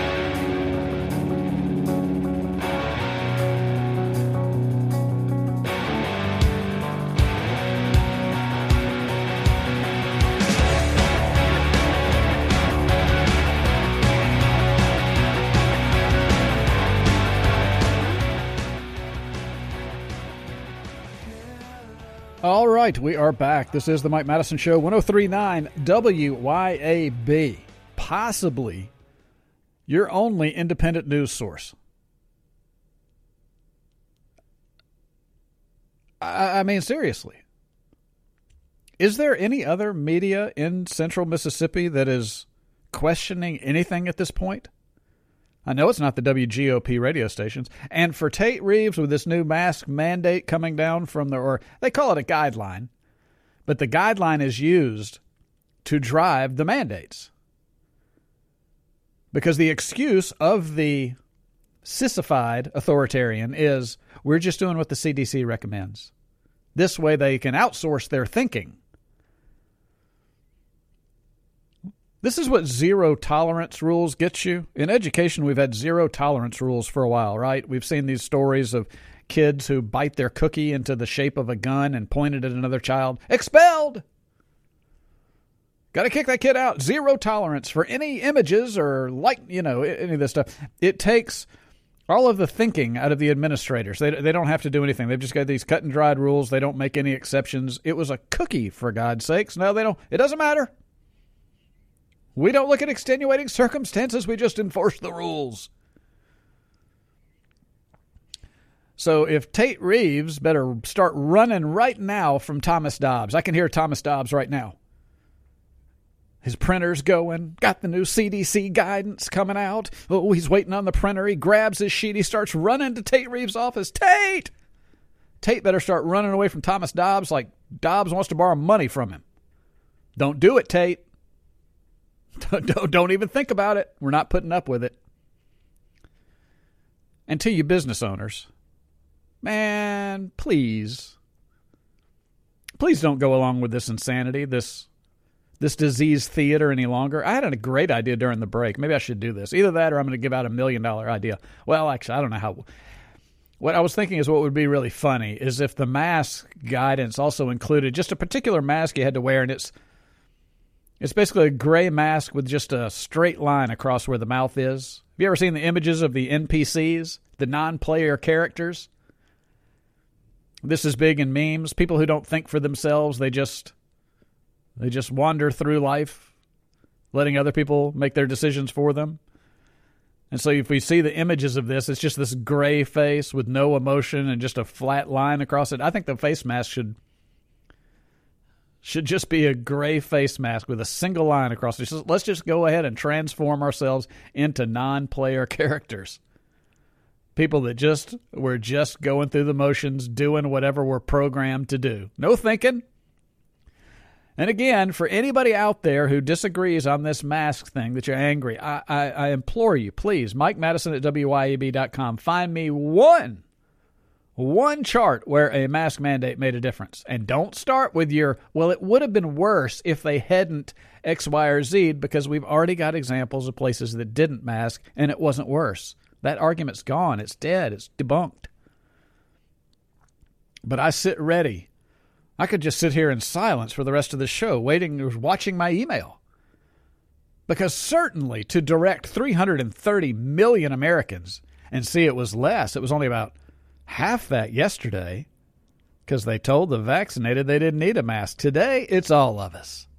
All right, we are back. This is the Mike Madison Show, 103.9 WYAB. Possibly your only independent news source. I mean, seriously. Is there any other media in central Mississippi that is questioning anything at this point? I know it's not the WGOP radio stations. And for Tate Reeves with this new mask mandate coming down from or they call it a guideline, but the guideline is used to drive the mandates. Because the excuse of the sissified authoritarian is, we're just doing what the CDC recommends. This way they can outsource their thinking. This is what zero tolerance rules get you. In education, we've had zero tolerance rules for a while, right? We've seen these stories of kids who bite their cookie into the shape of a gun and point it at another child. Expelled! Got to kick that kid out. Zero tolerance for any images or any of this stuff. It takes all of the thinking out of the administrators. They don't have to do anything. They've just got these cut and dried rules. They don't make any exceptions. It was a cookie, for God's sakes. No, they don't. It doesn't matter. We don't look at extenuating circumstances. We just enforce the rules. So if Tate Reeves better start running right now from Thomas Dobbs. I can hear Thomas Dobbs right now. His printer's going, got the new CDC guidance coming out. Oh, he's waiting on the printer. He grabs his sheet. He starts running to Tate Reeves' office. Tate better start running away from Thomas Dobbs like Dobbs wants to borrow money from him. Don't do it, Tate. Don't even think about it. We're not putting up with it. And to you business owners, man, please don't go along with this insanity, this disease theater any longer. I had a great idea during the break. Maybe I should do this. Either that or I'm going to give out $1 million idea. Well, actually, I don't know how. What I was thinking is what would be really funny is if the mask guidance also included just a particular mask you had to wear, and it's basically a gray mask with just a straight line across where the mouth is. Have you ever seen the images of the NPCs, the non-player characters? This is big in memes. People who don't think for themselves, they just wander through life, letting other people make their decisions for them. And so if we see the images of this, it's just this gray face with no emotion and just a flat line across it. I think the face mask should just be a gray face mask with a single line across it. Let's just go ahead and transform ourselves into non-player characters. People that we're just going through the motions, doing whatever we're programmed to do. No thinking. And again, for anybody out there who disagrees on this mask thing, that you're angry, I implore you, please, Mike Madison at WYAB.com, find me one chart where a mask mandate made a difference. And don't start with well, it would have been worse if they hadn't X, Y, or Z, because we've already got examples of places that didn't mask and it wasn't worse. That argument's gone. It's dead. It's debunked. But I sit ready. I could just sit here in silence for the rest of the show, watching my email. Because certainly to direct 330 million Americans and see it was less, it was only about half that yesterday, because they told the vaccinated they didn't need a mask. Today, it's all of us.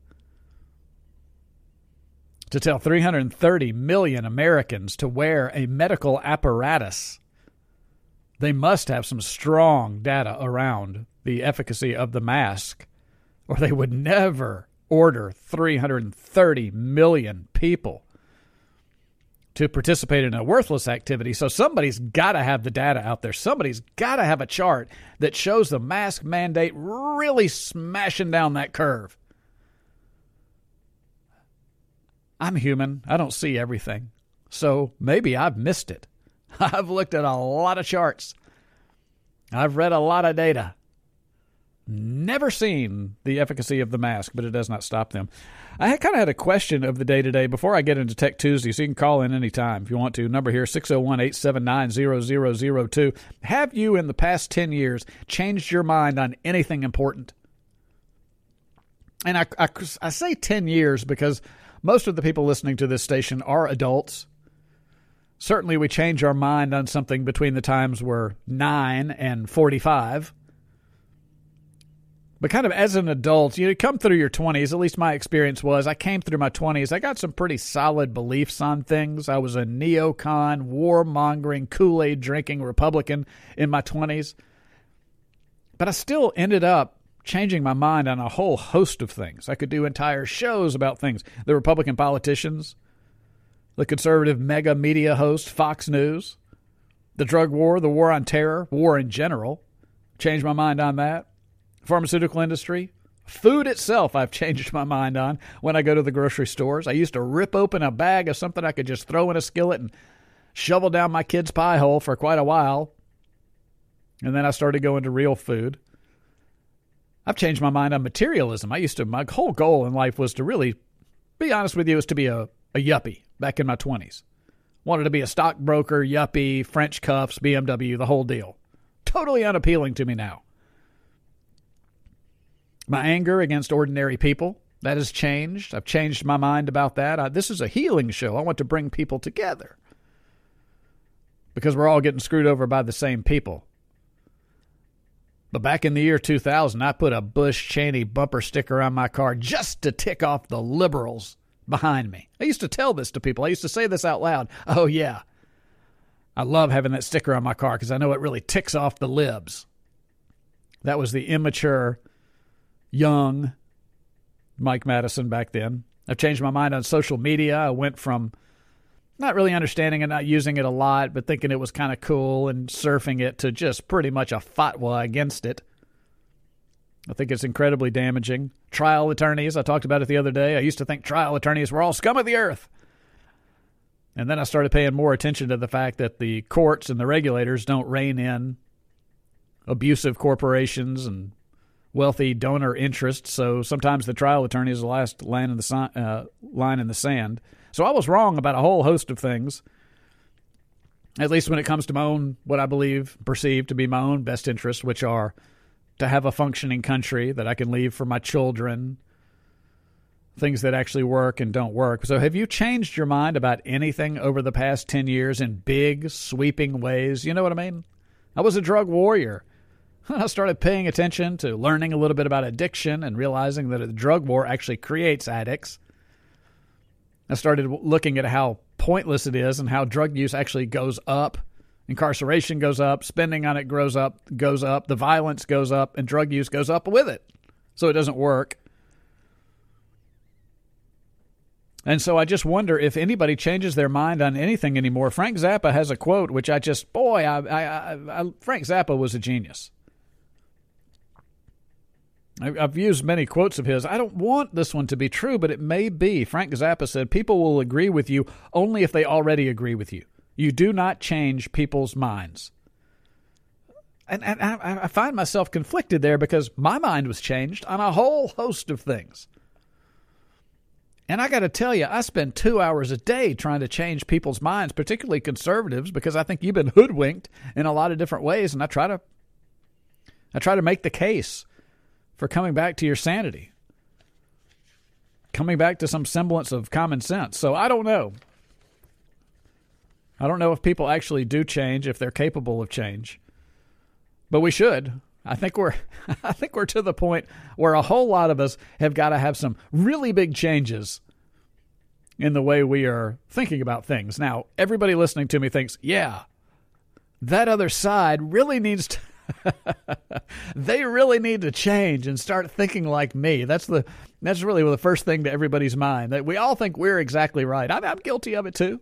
To tell 330 million Americans to wear a medical apparatus, they must have some strong data around the efficacy of the mask, or they would never order 330 million people to participate in a worthless activity. So somebody's got to have the data out there. Somebody's got to have a chart that shows the mask mandate really smashing down that curve. I'm human. I don't see everything. So maybe I've missed it. I've looked at a lot of charts. I've read a lot of data. Never seen the efficacy of the mask, but it does not stop them. I kind of had a question of the day today before I get into Tech Tuesday, so you can call in anytime if you want to. Number here, 601-879-0002. Have you, in the past 10 years, changed your mind on anything important? And I say 10 years because most of the people listening to this station are adults. Certainly we change our mind on something between the times we're 9 and 45. But kind of as an adult, you come through your 20s, at least my experience was, I came through my 20s, I got some pretty solid beliefs on things. I was a neocon, warmongering, Kool-Aid drinking Republican in my 20s. But I still ended up changing my mind on a whole host of things. I could do entire shows about things. The Republican politicians, the conservative mega media host Fox News, the drug war, the war on terror, war in general. Changed my mind on that. Pharmaceutical industry. Food itself, I've changed my mind on when I go to the grocery stores. I used to rip open a bag of something I could just throw in a skillet and shovel down my kid's pie hole for quite a while. And then I started going to real food. I've changed my mind on materialism. My whole goal in life was to really, be honest with you, is to be a yuppie back in my 20s. Wanted to be a stockbroker, yuppie, French cuffs, BMW, the whole deal. Totally unappealing to me now. My anger against ordinary people, that has changed. I've changed my mind about that. This is a healing show. I want to bring people together because we're all getting screwed over by the same people. But back in the year 2000, I put a Bush Cheney bumper sticker on my car just to tick off the liberals behind me. I used to tell this to people. I used to say this out loud. Oh, yeah. I love having that sticker on my car because I know it really ticks off the libs. That was the immature, young Mike Madison back then. I've changed my mind on social media. I went from not really understanding and not using it a lot, but thinking it was kind of cool and surfing it to just pretty much a fatwa against it. I think it's incredibly damaging. Trial attorneys, I talked about it the other day. I used to think trial attorneys were all scum of the earth. And then I started paying more attention to the fact that the courts and the regulators don't rein in abusive corporations and wealthy donor interests. So sometimes the trial attorney is the last line in the sand. So I was wrong about a whole host of things, at least when it comes to my own, what I perceive to be my own best interests, which are to have a functioning country that I can leave for my children, things that actually work and don't work. So have you changed your mind about anything over the past 10 years in big, sweeping ways? You know what I mean? I was a drug warrior. I started paying attention to learning a little bit about addiction and realizing that a drug war actually creates addicts. I started looking at how pointless it is and how drug use actually goes up. Incarceration goes up, spending on it goes up, the violence goes up, and drug use goes up with it. So it doesn't work. And so I just wonder if anybody changes their mind on anything anymore. Frank Zappa has a quote, which Frank Zappa was a genius. I've used many quotes of his. I don't want this one to be true, but it may be. Frank Zappa said, people will agree with you only if they already agree with you. You do not change people's minds. And I find myself conflicted there because my mind was changed on a whole host of things. And I got to tell you, I spend 2 hours a day trying to change people's minds, particularly conservatives, because I think you've been hoodwinked in a lot of different ways. And I try to make the case for coming back to your sanity, coming back to some semblance of common sense. So I don't know. I don't know if people actually do change, if they're capable of change, but we should. I think we're to the point where a whole lot of us have got to have some really big changes in the way we are thinking about things. Now, everybody listening to me thinks, yeah, that other side really needs to they really need to change and start thinking like me. That's really the first thing to everybody's mind. That we all think we're exactly right. I'm guilty of it too.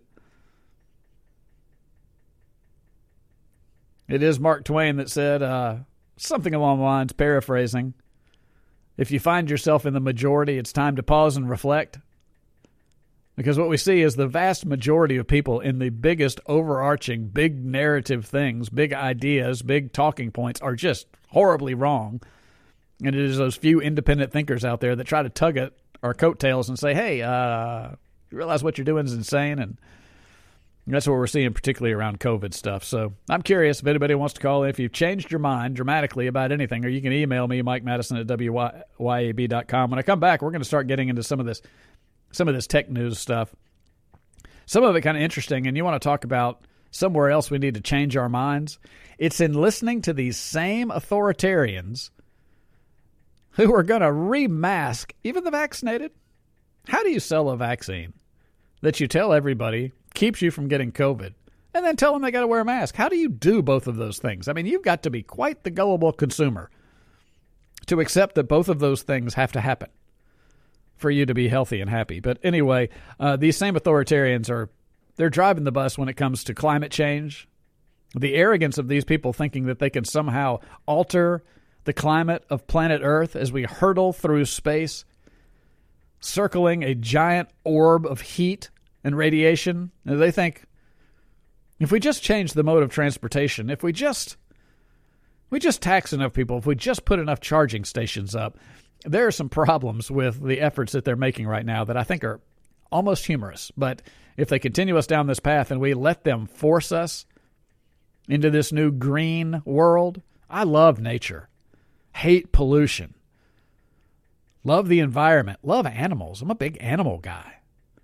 It is Mark Twain that said something along the lines, paraphrasing, if you find yourself in the majority, it's time to pause and reflect. Because what we see is the vast majority of people in the biggest overarching, big narrative things, big ideas, big talking points are just horribly wrong. And it is those few independent thinkers out there that try to tug at our coattails and say, hey, you realize what you're doing is insane? And that's what we're seeing particularly around COVID stuff. So I'm curious if anybody wants to call in. If you've changed your mind dramatically about anything, or you can email me, Mike Madison at WYAB.com. When I come back, we're going to start getting into some of this tech news stuff. Some of it kind of interesting, and you want to talk about somewhere else we need to change our minds. It's in listening to these same authoritarians who are going to remask even the vaccinated. How do you sell a vaccine that you tell everybody keeps you from getting COVID and then tell them they got to wear a mask? How do you do both of those things? I mean, you've got to be quite the gullible consumer to accept that both of those things have to happen for you to be healthy and happy. But anyway, these same authoritarians are they're driving the bus when it comes to climate change. The arrogance of these people thinking that they can somehow alter the climate of planet Earth as we hurtle through space, circling a giant orb of heat and radiation. And they think if we just change the mode of transportation, if we just tax enough people, if we just put enough charging stations up, there are some problems with the efforts that they're making right now that I think are almost humorous. But if they continue us down this path and we let them force us into this new green world, I love nature, hate pollution, love the environment, love animals. I'm a big animal guy.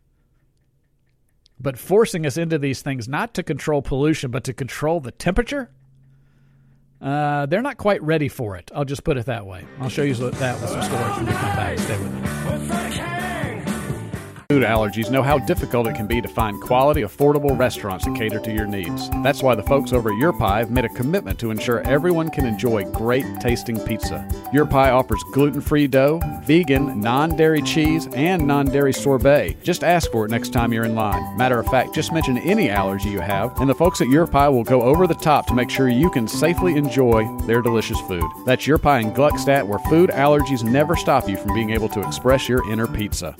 But forcing us into these things, not to control pollution, but to control the temperature, they're not quite ready for it. I'll just put it that way. I'll show you that with some stories when we come back. Stay with me. Food allergies know how difficult it can be to find quality, affordable restaurants that cater to your needs. That's why the folks over at Your Pie have made a commitment to ensure everyone can enjoy great tasting pizza. Your Pie offers gluten-free dough, vegan, non-dairy cheese, and non-dairy sorbet. Just ask for it next time you're in line. Matter of fact, just mention any allergy you have, and the folks at Your Pie will go over the top to make sure you can safely enjoy their delicious food. That's Your Pie in Gluckstadt, where food allergies never stop you from being able to express your inner pizza.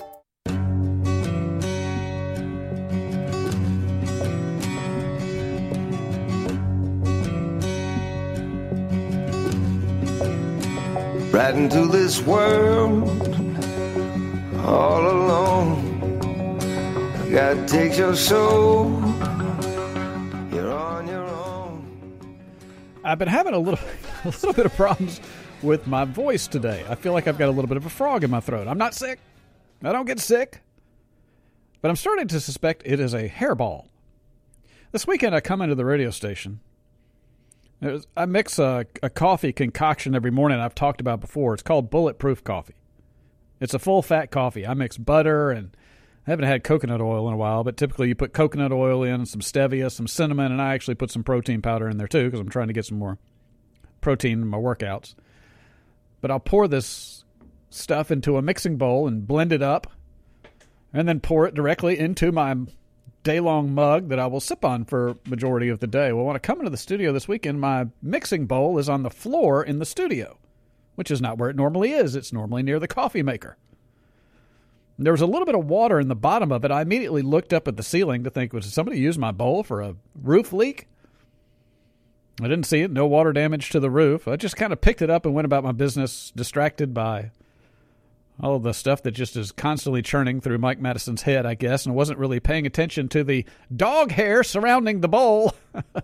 Right into this world, all alone. God takes your soul. You're on your own. I've been having a little bit of problems with my voice today. I feel like I've got a little bit of a frog in my throat. I'm not sick. I don't get sick. But I'm starting to suspect it is a hairball. This weekend I come into the radio station. I mix a coffee concoction every morning I've talked about before. It's called Bulletproof Coffee. It's a full-fat coffee. I mix butter, and I haven't had coconut oil in a while, but typically you put coconut oil in, some stevia, some cinnamon, and I actually put some protein powder in there too because I'm trying to get some more protein in my workouts. But I'll pour this stuff into a mixing bowl and blend it up and then pour it directly into my day-long mug that I will sip on for majority of the day. Well, when I come into the studio this weekend, my mixing bowl is on the floor in the studio, which is not where it normally is. It's normally near the coffee maker. And there was a little bit of water in the bottom of it. I immediately looked up at the ceiling to think, did somebody use my bowl for a roof leak? I didn't see it. No water damage to the roof. I just kind of picked it up and went about my business, distracted by all of the stuff that just is constantly churning through Mike Madison's head, I guess, and wasn't really paying attention to the dog hair surrounding the bowl.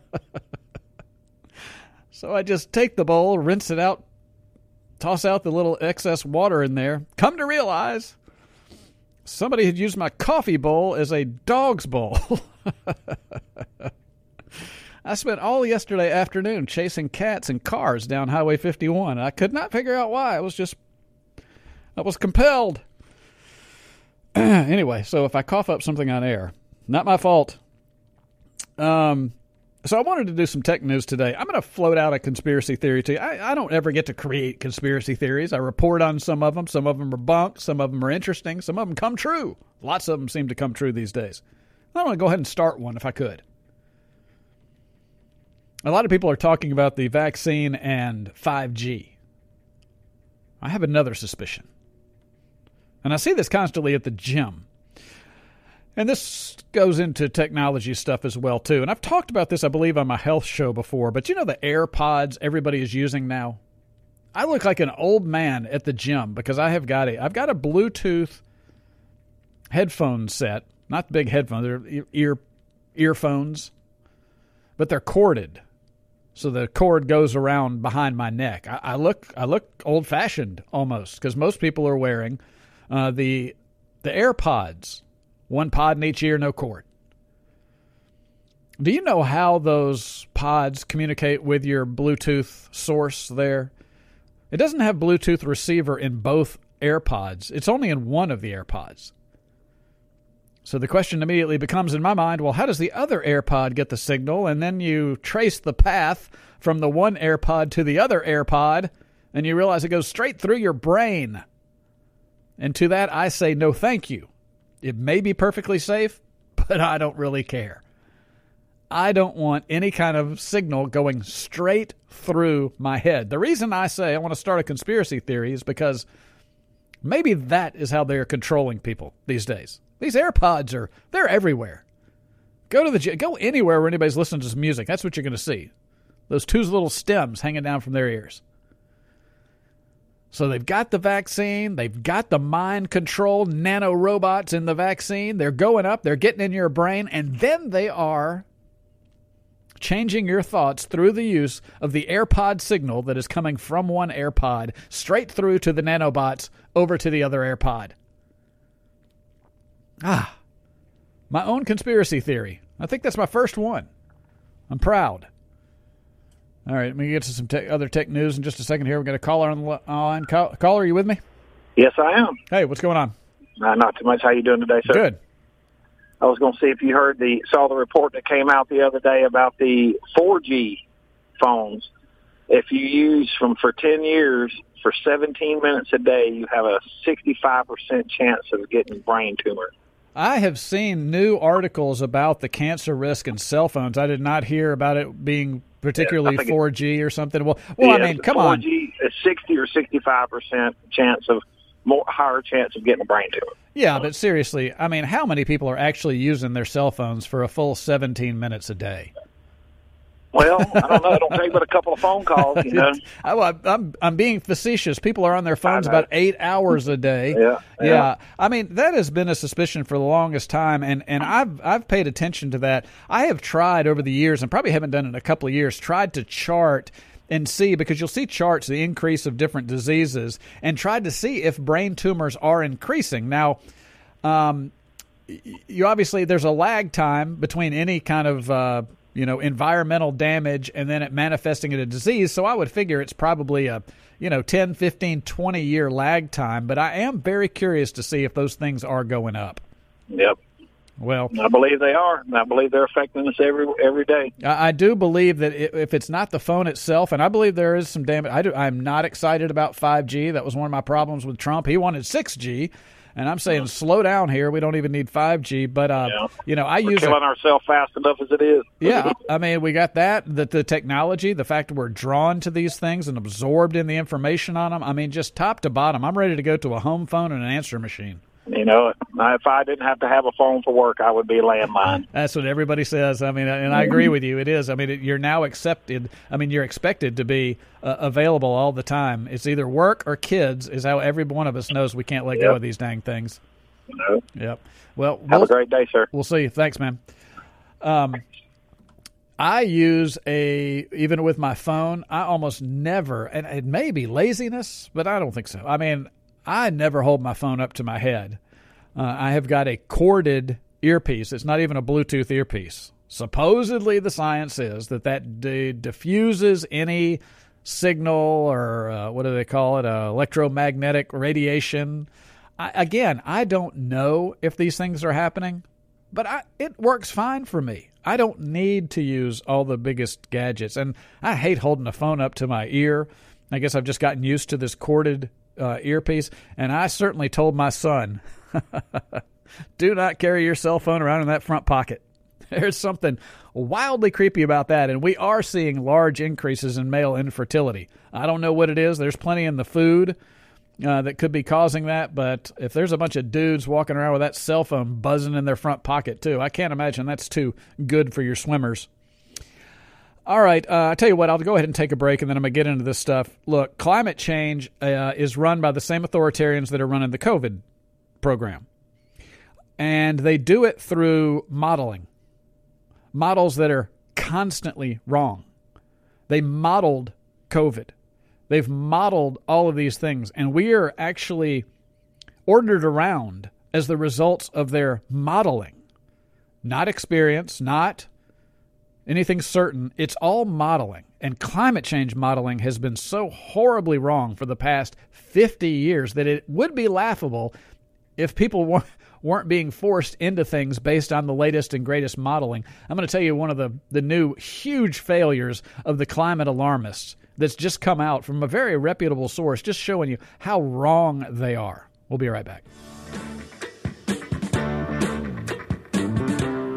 So I just take the bowl, rinse it out, toss out the little excess water in there. Come to realize somebody had used my coffee bowl as a dog's bowl. I spent all yesterday afternoon chasing cats and cars down Highway 51. I could not figure out why. I was compelled. Anyway, so if I cough up something on air, not my fault. So I wanted to do some tech news today. I'm going to float out a conspiracy theory to you. I don't ever get to create conspiracy theories. I report on some of them. Some of them are bunk. Some of them are interesting. Some of them come true. Lots of them seem to come true these days. I want to go ahead and start one if I could. A lot of people are talking about the vaccine and 5G. I have another suspicion. And I see this constantly at the gym. And this goes into technology stuff as well, too. And I've talked about this, I believe, on my health show before. But you know the AirPods everybody is using now? I look like an old man at the gym because I've got a Bluetooth headphone set. Not big headphones, they're earphones. But they're corded. So the cord goes around behind my neck. I look old-fashioned almost because most people are wearing the AirPods, one pod in each ear, no cord. Do you know how those pods communicate with your Bluetooth source there? It doesn't have Bluetooth receiver in both AirPods. It's only in one of the AirPods. So the question immediately becomes in my mind, well, how does the other AirPod get the signal? And then you trace the path from the one AirPod to the other AirPod, and you realize it goes straight through your brain. And to that, I say no thank you. It may be perfectly safe, but I don't really care. I don't want any kind of signal going straight through my head. The reason I say I want to start a conspiracy theory is because maybe that is how they're controlling people these days. These AirPods they're everywhere. Go anywhere where anybody's listening to some music. That's what you're going to see. Those two little stems hanging down from their ears. So they've got the vaccine. They've got the mind-controlled nanorobots in the vaccine. They're going up. They're getting in your brain. And then they are changing your thoughts through the use of the AirPod signal that is coming from one AirPod straight through to the nanobots over to the other AirPod. My own conspiracy theory. I think that's my first one. I'm proud. All right, let me get to some other tech news in just a second here. We've got a caller on the line. Caller, are you with me? Yes, I am. Hey, what's going on? Not too much. How you doing today, sir? Good. I was going to see if you saw the report that came out the other day about the 4G phones. If you use them for 10 years, for 17 minutes a day, you have a 65% chance of getting brain tumor. I have seen new articles about the cancer risk in cell phones. I did not hear about it being particularly 4G or something. Well, I mean, come 4G on. 4G is 60 or 65% higher chance of getting a brain tumor. Yeah, but seriously, I mean, how many people are actually using their cell phones for a full 17 minutes a day? Well, I don't know. It don't take but a couple of phone calls, you know. I'm being facetious. People are on their phones about 8 hours a day. Yeah. I mean, that has been a suspicion for the longest time, and I've paid attention to that. I have tried over the years, and probably haven't done it in a couple of years, tried to chart and see, because you'll see charts, the increase of different diseases, and tried to see if brain tumors are increasing. Now, you obviously, there's a lag time between any kind of environmental damage and then it manifesting in a disease. So I would figure it's probably a 10, 15, 20-year lag time. But I am very curious to see if those things are going up. Yep. Well, I believe they are. I believe they're affecting us every day. I do believe that if it's not the phone itself, and I believe there is some damage. I'm not excited about 5G. That was one of my problems with Trump. He wanted 6G. And I'm saying, slow down here. We don't even need 5G. But, We're killing ourselves fast enough as it is. Yeah. I mean, we got that, the technology, the fact that we're drawn to these things and absorbed in the information on them. I mean, just top to bottom. I'm ready to go to a home phone and an answer machine. You know, if I didn't have to have a phone for work, I would be a landline. That's what everybody says. I mean, and I agree with you. It is. I mean, you're now accepted. I mean, you're expected to be available all the time. It's either work or kids is how every one of us knows we can't let go of these dang things. No. Yep. Well, have a great day, sir. We'll see you. Thanks, man. I use even with my phone, I almost never, and it may be laziness, but I don't think so. I mean, I never hold my phone up to my head. I have got a corded earpiece. It's not even a Bluetooth earpiece. Supposedly the science is that diffuses any signal or what do they call it, electromagnetic radiation. I don't know if these things are happening, but it works fine for me. I don't need to use all the biggest gadgets, and I hate holding the phone up to my ear. I guess I've just gotten used to this corded earpiece, and I certainly told my son, do not carry your cell phone around in that front pocket. There's something wildly creepy about that, and we are seeing large increases in male infertility. I don't know what it is. There's plenty in the food that could be causing that, but if there's a bunch of dudes walking around with that cell phone buzzing in their front pocket too, I can't imagine that's too good for your swimmers. All right, I tell you what, I'll go ahead and take a break, and then I'm going to get into this stuff. Look, climate change is run by the same authoritarians that are running the COVID program, and they do it through models that are constantly wrong. They modeled COVID. They've modeled all of these things, and we are actually ordered around as the results of their modeling, not experience, not anything certain. It's all modeling. And climate change modeling has been so horribly wrong for the past 50 years that it would be laughable if people weren't being forced into things based on the latest and greatest modeling. I'm going to tell you one of the new huge failures of the climate alarmists that's just come out from a very reputable source, just showing you how wrong they are. We'll be right back.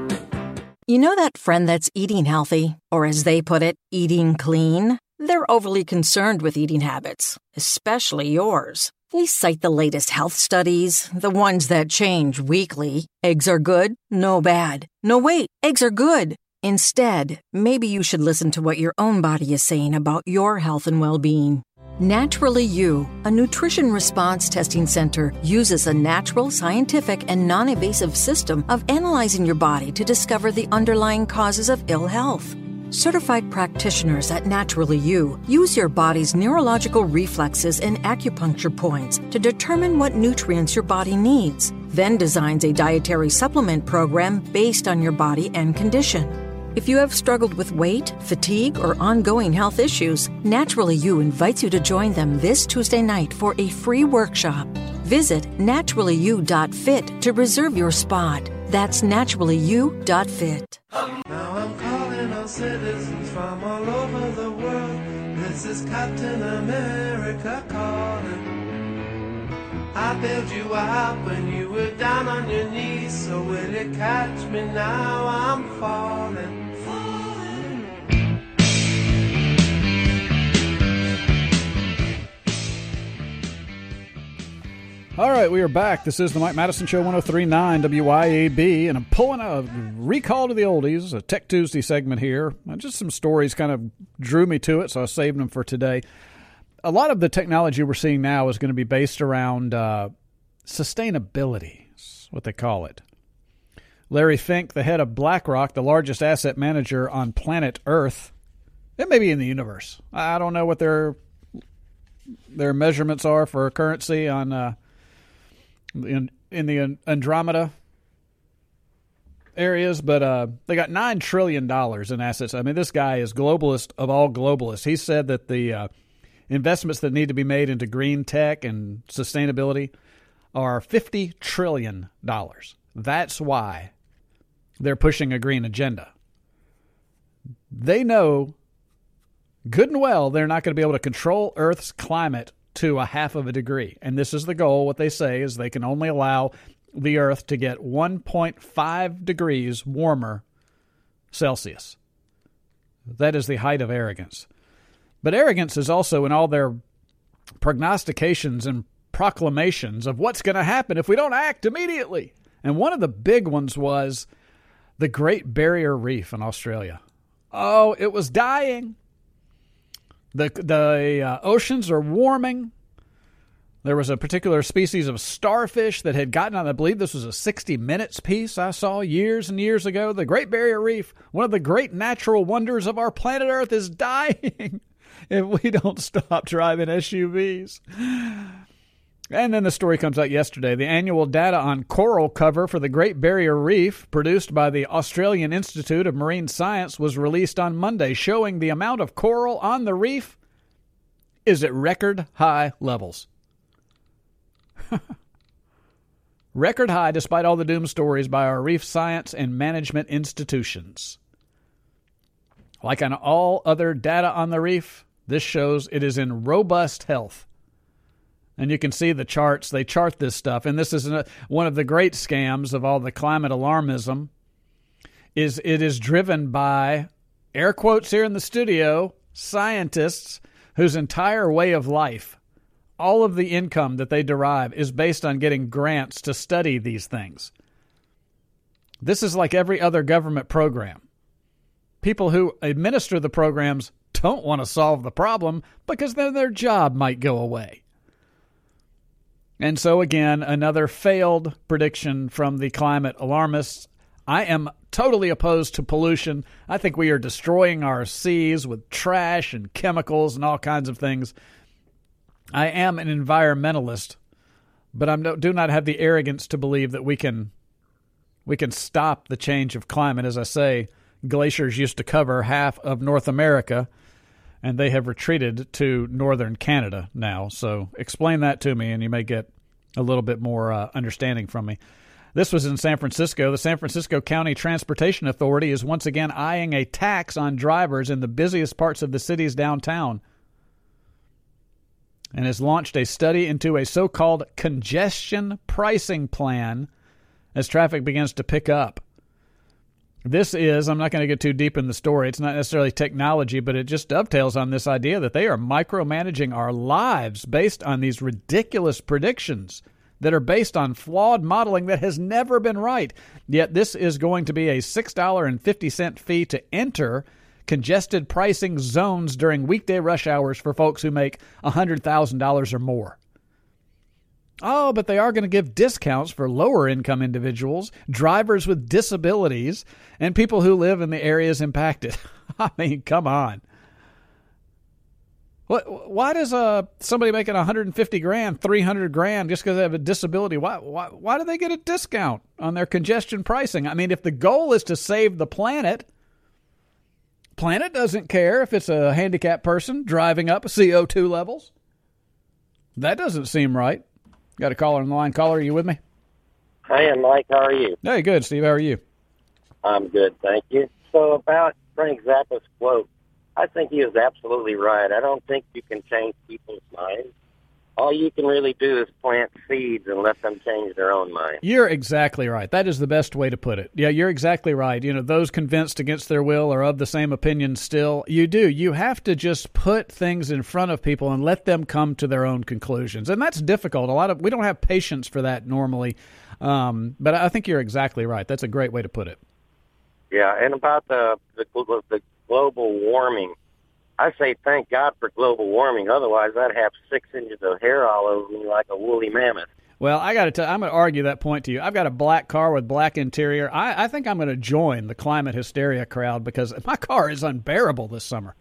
You know that friend that's eating healthy, or as they put it, eating clean? They're overly concerned with eating habits, especially yours. They cite the latest health studies, the ones that change weekly. Eggs are good? No bad. No wait, eggs are good. Instead, maybe you should listen to what your own body is saying about your health and well-being. Naturally You, a nutrition response testing center, uses a natural, scientific, and non-invasive system of analyzing your body to discover the underlying causes of ill health. Certified practitioners at Naturally You use your body's neurological reflexes and acupuncture points to determine what nutrients your body needs, then designs a dietary supplement program based on your body and condition. If you have struggled with weight, fatigue, or ongoing health issues, Naturally You invites you to join them this Tuesday night for a free workshop. Visit naturallyu.fit to reserve your spot. That's naturallyu.fit. Now I'm calling on citizens from all over the world. This is Captain America calling. I bailed you out when you were down on your knees. So will you catch me now? I'm falling. All right, we are back. This is the Mike Madison Show, 103.9 WYAB, and I'm pulling a recall to the oldies, a Tech Tuesday segment here. Just some stories kind of drew me to it, so I saved them for today. A lot of the technology we're seeing now is going to be based around sustainability, is what they call it. Larry Fink, the head of BlackRock, the largest asset manager on planet Earth, it may be in the universe. I don't know what their measurements are for currency on in the Andromeda areas, but they got $9 trillion in assets. I mean, this guy is globalist of all globalists. He said that the investments that need to be made into green tech and sustainability are $50 trillion. That's why they're pushing a green agenda. They know good and well they're not going to be able to control Earth's climate to a half of a degree. And this is the goal. What they say is they can only allow the Earth to get 1.5 degrees warmer Celsius. That is the height of arrogance. But arrogance is also in all their prognostications and proclamations of what's going to happen if we don't act immediately. And one of the big ones was the Great Barrier Reef in Australia. Oh, it was dying. The oceans are warming. There was a particular species of starfish that had gotten on, I believe this was a 60 Minutes piece I saw years and years ago. The Great Barrier Reef, one of the great natural wonders of our planet Earth, is dying if we don't stop driving SUVs. And then the story comes out yesterday. The annual data on coral cover for the Great Barrier Reef, produced by the Australian Institute of Marine Science, was released on Monday, showing the amount of coral on the reef is at record high levels. Record high despite all the doom stories by our reef science and management institutions. Like on all other data on the reef, this shows it is in robust health. And you can see the charts. They chart this stuff. And this is one of the great scams of all the climate alarmism. It is driven by, air quotes here in the studio, scientists whose entire way of life, all of the income that they derive is based on getting grants to study these things. This is like every other government program. People who administer the programs don't want to solve the problem because then their job might go away. And so, again, another failed prediction from the climate alarmists. I am totally opposed to pollution. I think we are destroying our seas with trash and chemicals and all kinds of things. I am an environmentalist, but I do not have the arrogance to believe that we can stop the change of climate. As I say, glaciers used to cover half of North America, and they have retreated to northern Canada now. So explain that to me, and you may get a little bit more understanding from me. This was in San Francisco. The San Francisco County Transportation Authority is once again eyeing a tax on drivers in the busiest parts of the city's downtown, and has launched a study into a so-called congestion pricing plan as traffic begins to pick up. This is, I'm not going to get too deep in the story. It's not necessarily technology, but it just dovetails on this idea that they are micromanaging our lives based on these ridiculous predictions that are based on flawed modeling that has never been right. Yet this is going to be a $6.50 fee to enter congested pricing zones during weekday rush hours for folks who make $100,000 or more. Oh, but they are going to give discounts for lower-income individuals, drivers with disabilities, and people who live in the areas impacted. I mean, come on. Why does somebody making $150,000, $300,000 just because they have a disability? Why do they get a discount on their congestion pricing? I mean, if the goal is to save the planet doesn't care if it's a handicapped person driving up CO2 levels. That doesn't seem right. Got a caller on the line. Caller, are you with me? Hi, Mike. How are you? Hey, good, Steve. How are you? I'm good, thank you. So about Frank Zappa's quote, I think he is absolutely right. I don't think you can change people's minds. All you can really do is plant seeds and let them change their own mind. You're exactly right. That is the best way to put it. Yeah, you're exactly right. You know, those convinced against their will are of the same opinion still. You do. You have to just put things in front of people and let them come to their own conclusions. And that's difficult. We don't have patience for that normally. But I think you're exactly right. That's a great way to put it. Yeah, and about the global warming, I say thank God for global warming. Otherwise, I'd have 6 inches of hair all over me like a woolly mammoth. Well, I got to tell you, I'm going to argue that point to you. I've got a black car with black interior. I think I'm going to join the climate hysteria crowd because my car is unbearable this summer.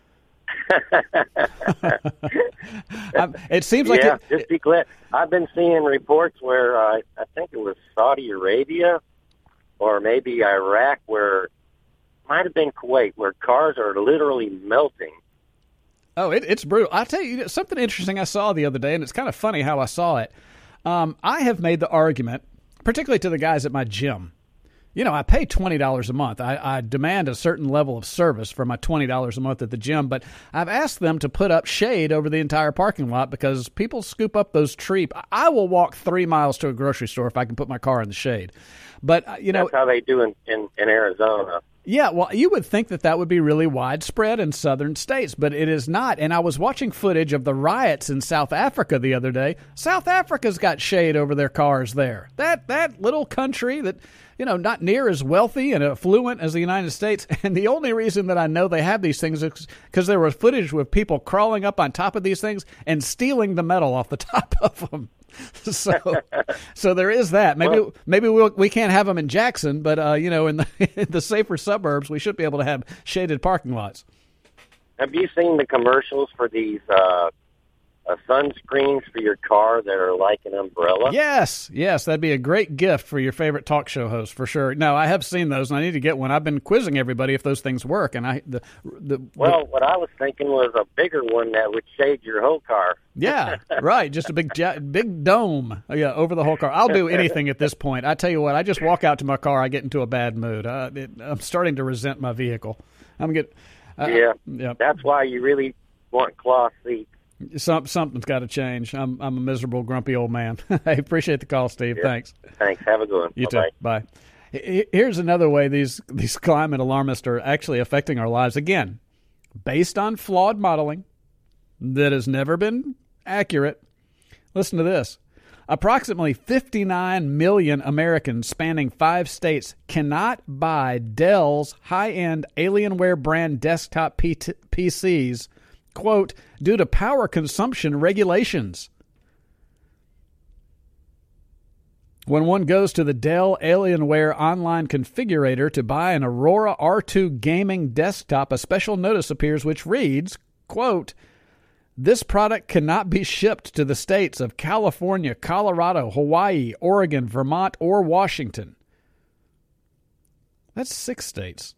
It seems like just be glad. I've been seeing reports where I think it was Saudi Arabia or maybe Iraq where might have been Kuwait, where cars are literally melting. Oh, it's brutal. I'll tell you something interesting I saw the other day, and it's kind of funny how I saw it. I have made the argument, particularly to the guys at my gym. You know, I pay $20 a month. I demand a certain level of service for my $20 a month at the gym, but I've asked them to put up shade over the entire parking lot because people scoop up those trees. I will walk 3 miles to a grocery store if I can put my car in the shade. But, you know, that's how they do in Arizona. Yeah, well, you would think that would be really widespread in southern states, but it is not. And I was watching footage of the riots in South Africa the other day. South Africa's got shade over their cars there. That little country that, you know, not near as wealthy and affluent as the United States. And the only reason that I know they have these things is because there was footage with people crawling up on top of these things and stealing the metal off the top of them. So there is that. Maybe we can't have them in Jackson, but you know, in the safer suburbs, we should be able to have shaded parking lots. Have you seen the commercials for these sunscreens for your car that are like an umbrella? Yes, that'd be a great gift for your favorite talk show host for sure. No, I have seen those, and I need to get one. I've been quizzing everybody if those things work, and what I was thinking was a bigger one that would shade your whole car. Yeah, right. Just a big dome, over the whole car. I'll do anything at this point. I tell you what, I just walk out to my car, I get into a bad mood. I'm starting to resent my vehicle. That's why you really want cloth seats. Something's got to change. I'm a miserable, grumpy old man. I appreciate the call, Steve. Yeah. Thanks. Have a good one. You too. Bye. Here's another way these climate alarmists are actually affecting our lives. Again, based on flawed modeling that has never been accurate. Listen to this. Approximately 59 million Americans spanning 5 states cannot buy Dell's high-end Alienware brand desktop PCs, quote, due to power consumption regulations. When one goes to the Dell Alienware online configurator to buy an Aurora R2 gaming desktop, a special notice appears which reads, quote, this product cannot be shipped to the states of California, Colorado, Hawaii, Oregon, Vermont, or Washington. That's 6 states.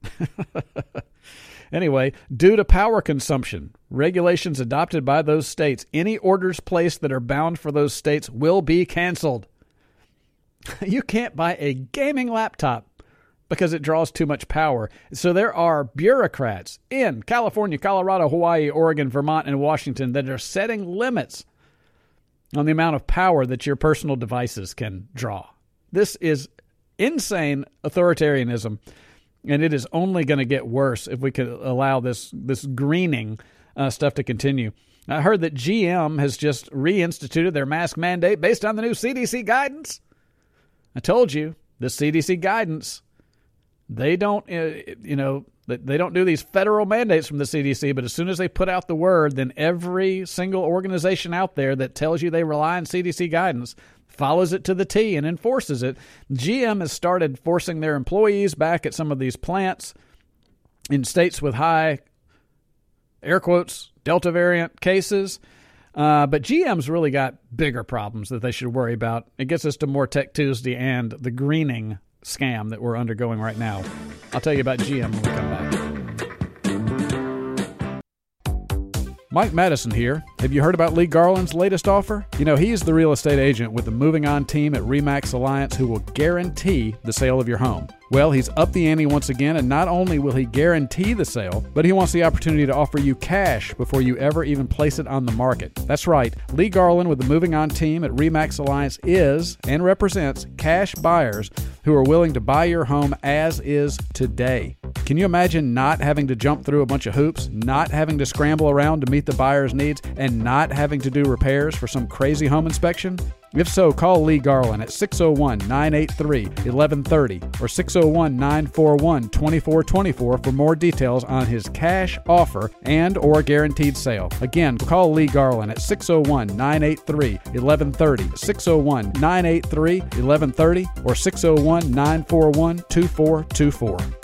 Anyway, due to power consumption, regulations adopted by those states, any orders placed that are bound for those states will be canceled. You can't buy a gaming laptop because it draws too much power. So there are bureaucrats in California, Colorado, Hawaii, Oregon, Vermont, and Washington that are setting limits on the amount of power that your personal devices can draw. This is insane authoritarianism, and it is only going to get worse if we could allow this greening stuff to continue. I heard that GM has just reinstituted their mask mandate based on the new CDC guidance. I told you, the CDC guidance, they don't, they don't do these federal mandates from the CDC, but as soon as they put out the word, then every single organization out there that tells you they rely on CDC guidance follows it to the T and enforces it. GM has started forcing their employees back at some of these plants in states with high, air quotes, Delta variant cases. But GM's really got bigger problems that they should worry about. It gets us to more Tech Tuesday and the greening scam that we're undergoing right now. I'll tell you about GM when we come back. Mike Madison here. Have you heard about Lee Garland's latest offer? You know, he's the real estate agent with the Moving On team at RE/MAX Alliance who will guarantee the sale of your home. Well, he's upped the ante once again, and not only will he guarantee the sale, but he wants the opportunity to offer you cash before you ever even place it on the market. That's right. Lee Garland with the Moving On team at RE/MAX Alliance is and represents cash buyers who are willing to buy your home as is today. Can you imagine not having to jump through a bunch of hoops, not having to scramble around to meet the buyer's needs, and not having to do repairs for some crazy home inspection? If so, call Lee Garland at 601-983-1130 or 601-941-2424 for more details on his cash offer and or guaranteed sale. Again, call Lee Garland at 601-983-1130, 601-983-1130 or 601-941-2424.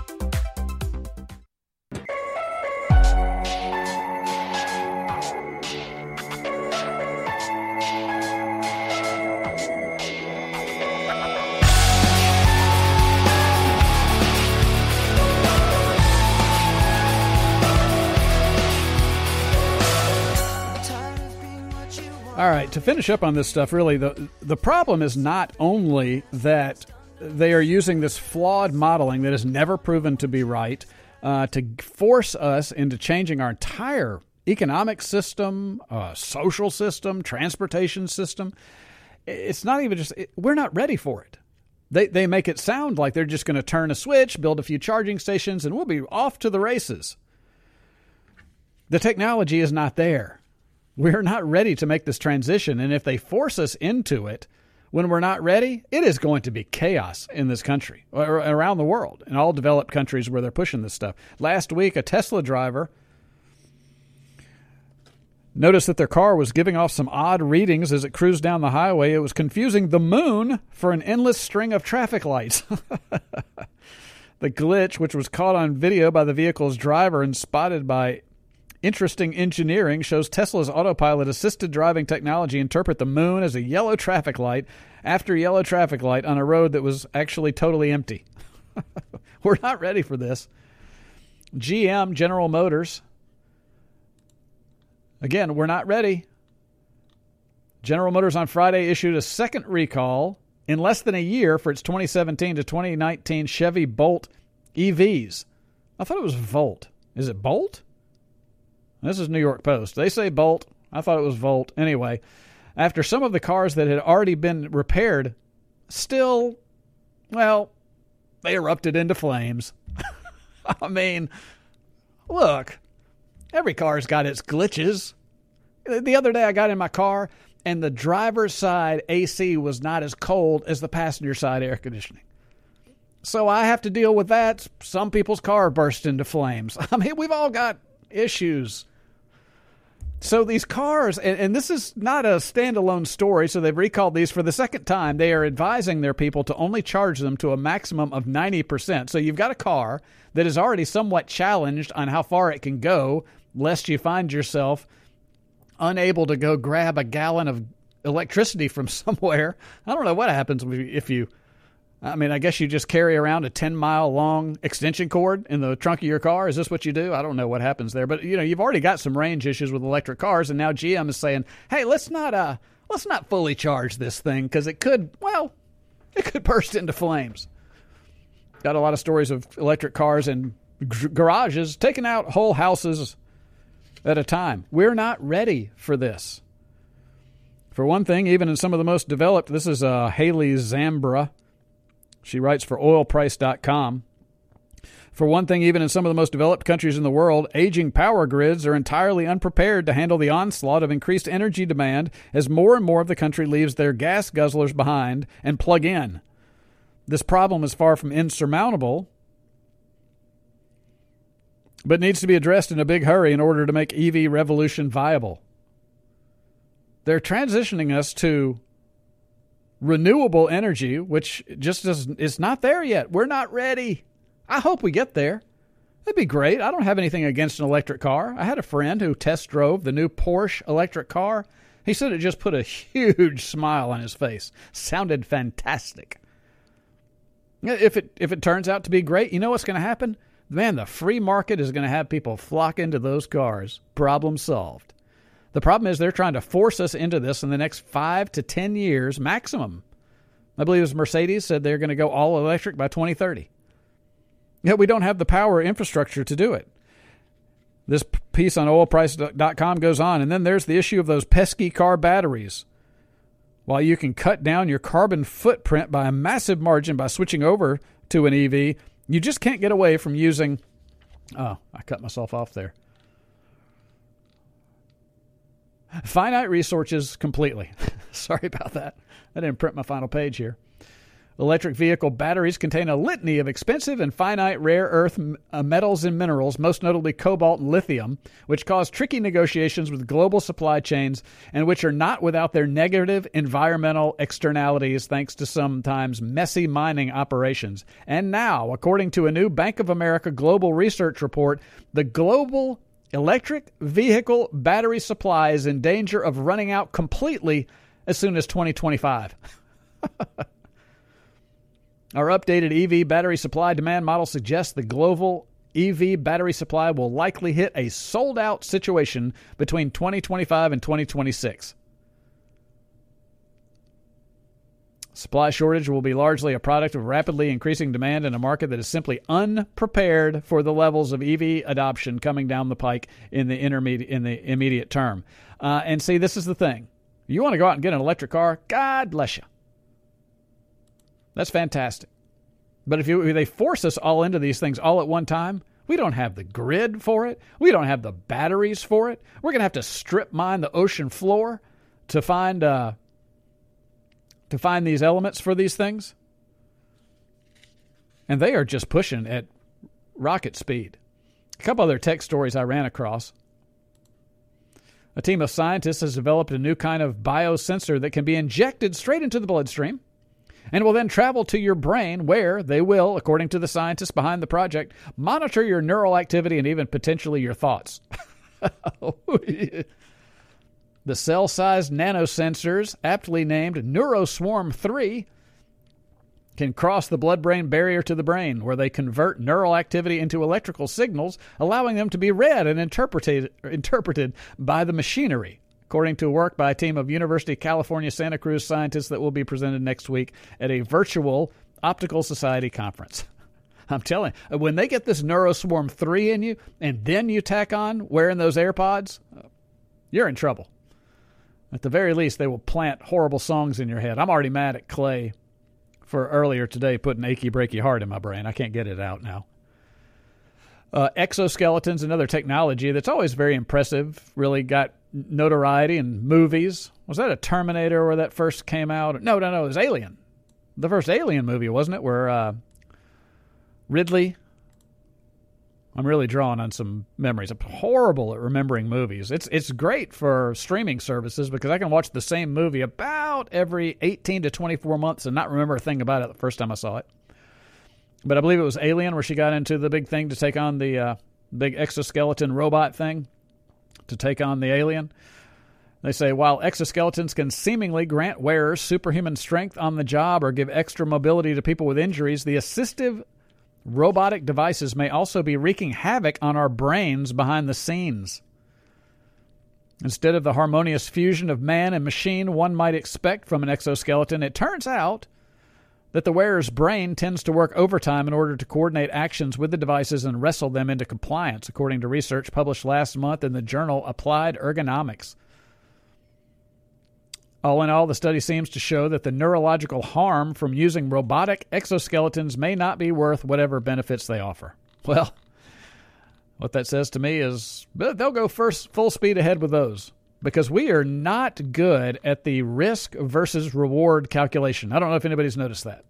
All right, to finish up on this stuff, really, the problem is not only that they are using this flawed modeling that is never proven to be right to force us into changing our entire economic system, social system, transportation system. It's not even just, we're not ready for it. They make it sound like they're just going to turn a switch, build a few charging stations, and we'll be off to the races. The technology is not there. We're not ready to make this transition, and if they force us into it when we're not ready, it is going to be chaos in this country, or around the world, in all developed countries where they're pushing this stuff. Last week, a Tesla driver noticed that their car was giving off some odd readings as it cruised down the highway. It was confusing the moon for an endless string of traffic lights. The glitch, which was caught on video by the vehicle's driver and spotted by Interesting Engineering, shows Tesla's autopilot-assisted driving technology interpret the moon as a yellow traffic light after yellow traffic light on a road that was actually totally empty. We're not ready for this. GM, General Motors. Again, we're not ready. General Motors on Friday issued a second recall in less than a year for its 2017 to 2019 Chevy Bolt EVs. I thought it was Volt. Is it Bolt? This is New York Post. They say Bolt. I thought it was Volt. Anyway, after some of the cars that had already been repaired still, well, they erupted into flames. I mean, look, every car's got its glitches. The other day I got in my car and the driver's side AC was not as cold as the passenger side air conditioning. So I have to deal with that. Some people's car burst into flames. I mean, we've all got issues. So these cars, and this is not a standalone story, so they've recalled these for the second time. They are advising their people to only charge them to a maximum of 90%. So you've got a car that is already somewhat challenged on how far it can go, lest you find yourself unable to go grab a gallon of electricity from somewhere. I don't know what happens if you... I mean, I guess you just carry around a 10-mile long extension cord in the trunk of your car. Is this what you do? I don't know what happens there. But, you know, you've already got some range issues with electric cars, and now GM is saying, hey, let's not fully charge this thing because it could burst into flames. Got a lot of stories of electric cars and garages taking out whole houses at a time. We're not ready for this. For one thing, even in some of the most developed, this is Haley Zambra, She writes for oilprice.com. For one thing, even in some of the most developed countries in the world, aging power grids are entirely unprepared to handle the onslaught of increased energy demand as more and more of the country leaves their gas guzzlers behind and plug in. This problem is far from insurmountable, but needs to be addressed in a big hurry in order to make EV revolution viable. They're transitioning us to renewable energy, which just is not there yet. We're not ready. I hope we get there. That'd be great. I don't have anything against an electric car. I had a friend who test drove the new Porsche electric car. He said it just put a huge smile on his face. Sounded fantastic. If it turns out to be great, you know what's going to happen? Man, the free market is going to have people flock into those cars. Problem solved. The problem is they're trying to force us into this in the next 5 to 10 years maximum. I believe it was Mercedes said they're going to go all electric by 2030. Yet we don't have the power infrastructure to do it. This piece on oilprice.com goes on, and then there's the issue of those pesky car batteries. While you can cut down your carbon footprint by a massive margin by switching over to an EV, you just can't get away from using... Oh, I cut myself off there. Finite resources completely. Sorry about that. I didn't print my final page here. Electric vehicle batteries contain a litany of expensive and finite rare earth metals and minerals, most notably cobalt and lithium, which cause tricky negotiations with global supply chains and which are not without their negative environmental externalities thanks to sometimes messy mining operations. And now, according to a new Bank of America global research report, the global electric vehicle battery supply is in danger of running out completely as soon as 2025. Our updated EV battery supply demand model suggests the global EV battery supply will likely hit a sold-out situation between 2025 and 2026. Supply shortage will be largely a product of rapidly increasing demand in a market that is simply unprepared for the levels of EV adoption coming down the pike in the immediate term. And see, this is the thing. You want to go out and get an electric car? God bless you. That's fantastic. But if they force us all into these things all at one time, we don't have the grid for it. We don't have the batteries for it. We're going to have to strip mine the ocean floor to find these elements for these things. And they are just pushing at rocket speed. A couple other tech stories I ran across. A team of scientists has developed a new kind of biosensor that can be injected straight into the bloodstream and will then travel to your brain where they will, according to the scientists behind the project, monitor your neural activity and even potentially your thoughts. The cell-sized nanosensors, aptly named NeuroSwarm 3, can cross the blood-brain barrier to the brain, where they convert neural activity into electrical signals, allowing them to be read and interpreted by the machinery, according to work by a team of University of California, Santa Cruz scientists that will be presented next week at a virtual Optical Society conference. I'm telling you, when they get this NeuroSwarm 3 in you, and then you tack on wearing those AirPods, you're in trouble. At the very least, they will plant horrible songs in your head. I'm already mad at Clay for earlier today putting Achy Breaky Heart in my brain. I can't get it out now. Exoskeletons, another technology that's always very impressive, really got notoriety in movies. Was that a Terminator where that first came out? No, it was Alien. The first Alien movie, wasn't it? Where Ridley... I'm really drawing on some memories. I'm horrible at remembering movies. It's great for streaming services because I can watch the same movie about every 18 to 24 months and not remember a thing about it the first time I saw it. But I believe it was Alien where she got into the big thing to take on the big exoskeleton robot thing to take on the alien. They say, while exoskeletons can seemingly grant wearers superhuman strength on the job or give extra mobility to people with injuries, the assistive robotic devices may also be wreaking havoc on our brains behind the scenes. Instead of the harmonious fusion of man and machine one might expect from an exoskeleton, it turns out that the wearer's brain tends to work overtime in order to coordinate actions with the devices and wrestle them into compliance, according to research published last month in the journal Applied Ergonomics. All in all, the study seems to show that the neurological harm from using robotic exoskeletons may not be worth whatever benefits they offer. Well, what that says to me is they'll go first full speed ahead with those, because we are not good at the risk versus reward calculation. I don't know if anybody's noticed that.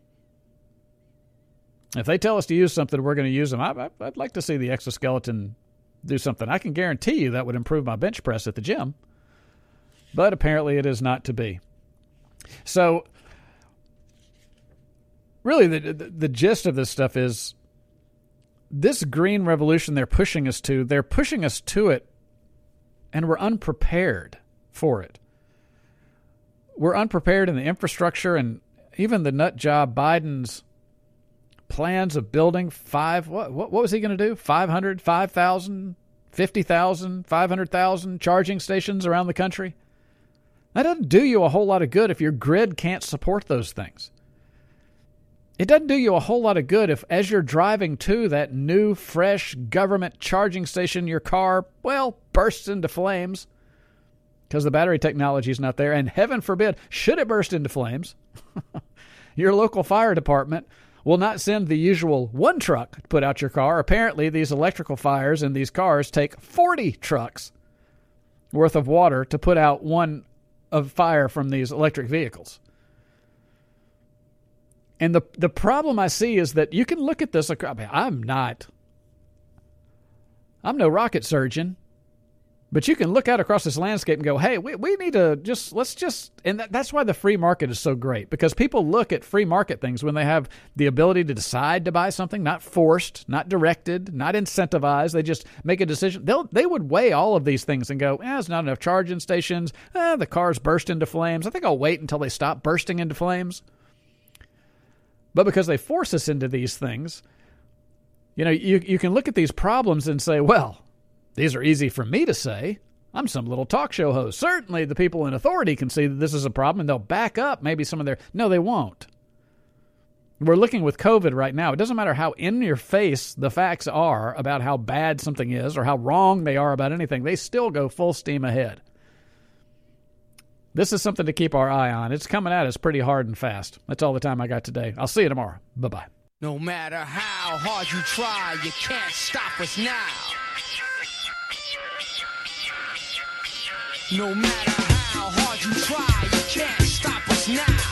If they tell us to use something, we're going to use them. I'd like to see the exoskeleton do something. I can guarantee you that would improve my bench press at the gym. But apparently it is not to be. So really the gist of this stuff is this green revolution they're pushing us to it, and we're unprepared for it. We're unprepared in the infrastructure, and even the nut job Biden's plans of building what was he going to do? 500, 5,000, 50,000, 500,000 charging stations around the country? That doesn't do you a whole lot of good if your grid can't support those things. It doesn't do you a whole lot of good if, as you're driving to that new, fresh government charging station, your car, bursts into flames because the battery technology is not there. And heaven forbid, should it burst into flames, your local fire department will not send the usual one truck to put out your car. Apparently, these electrical fires in these cars take 40 trucks worth of water to put out one of fire from these electric vehicles. And the problem I see is that you can look at this. I'm no rocket surgeon, but you can look out across this landscape and go, hey, we need to and that's why the free market is so great, because people look at free market things when they have the ability to decide to buy something, not forced, not directed, not incentivized. They just make a decision. They would weigh all of these things and go, there's not enough charging stations. The cars burst into flames. I think I'll wait until they stop bursting into flames. But because they force us into these things, you can look at these problems and say, well, these are easy for me to say. I'm some little talk show host. Certainly the people in authority can see that this is a problem, and they'll back up maybe some of their... No, they won't. We're looking with COVID right now. It doesn't matter how in your face the facts are about how bad something is or how wrong they are about anything. They still go full steam ahead. This is something to keep our eye on. It's coming at us pretty hard and fast. That's all the time I got today. I'll see you tomorrow. Bye-bye. No matter how hard you try, you can't stop us now. No matter how hard you try, you can't stop us now.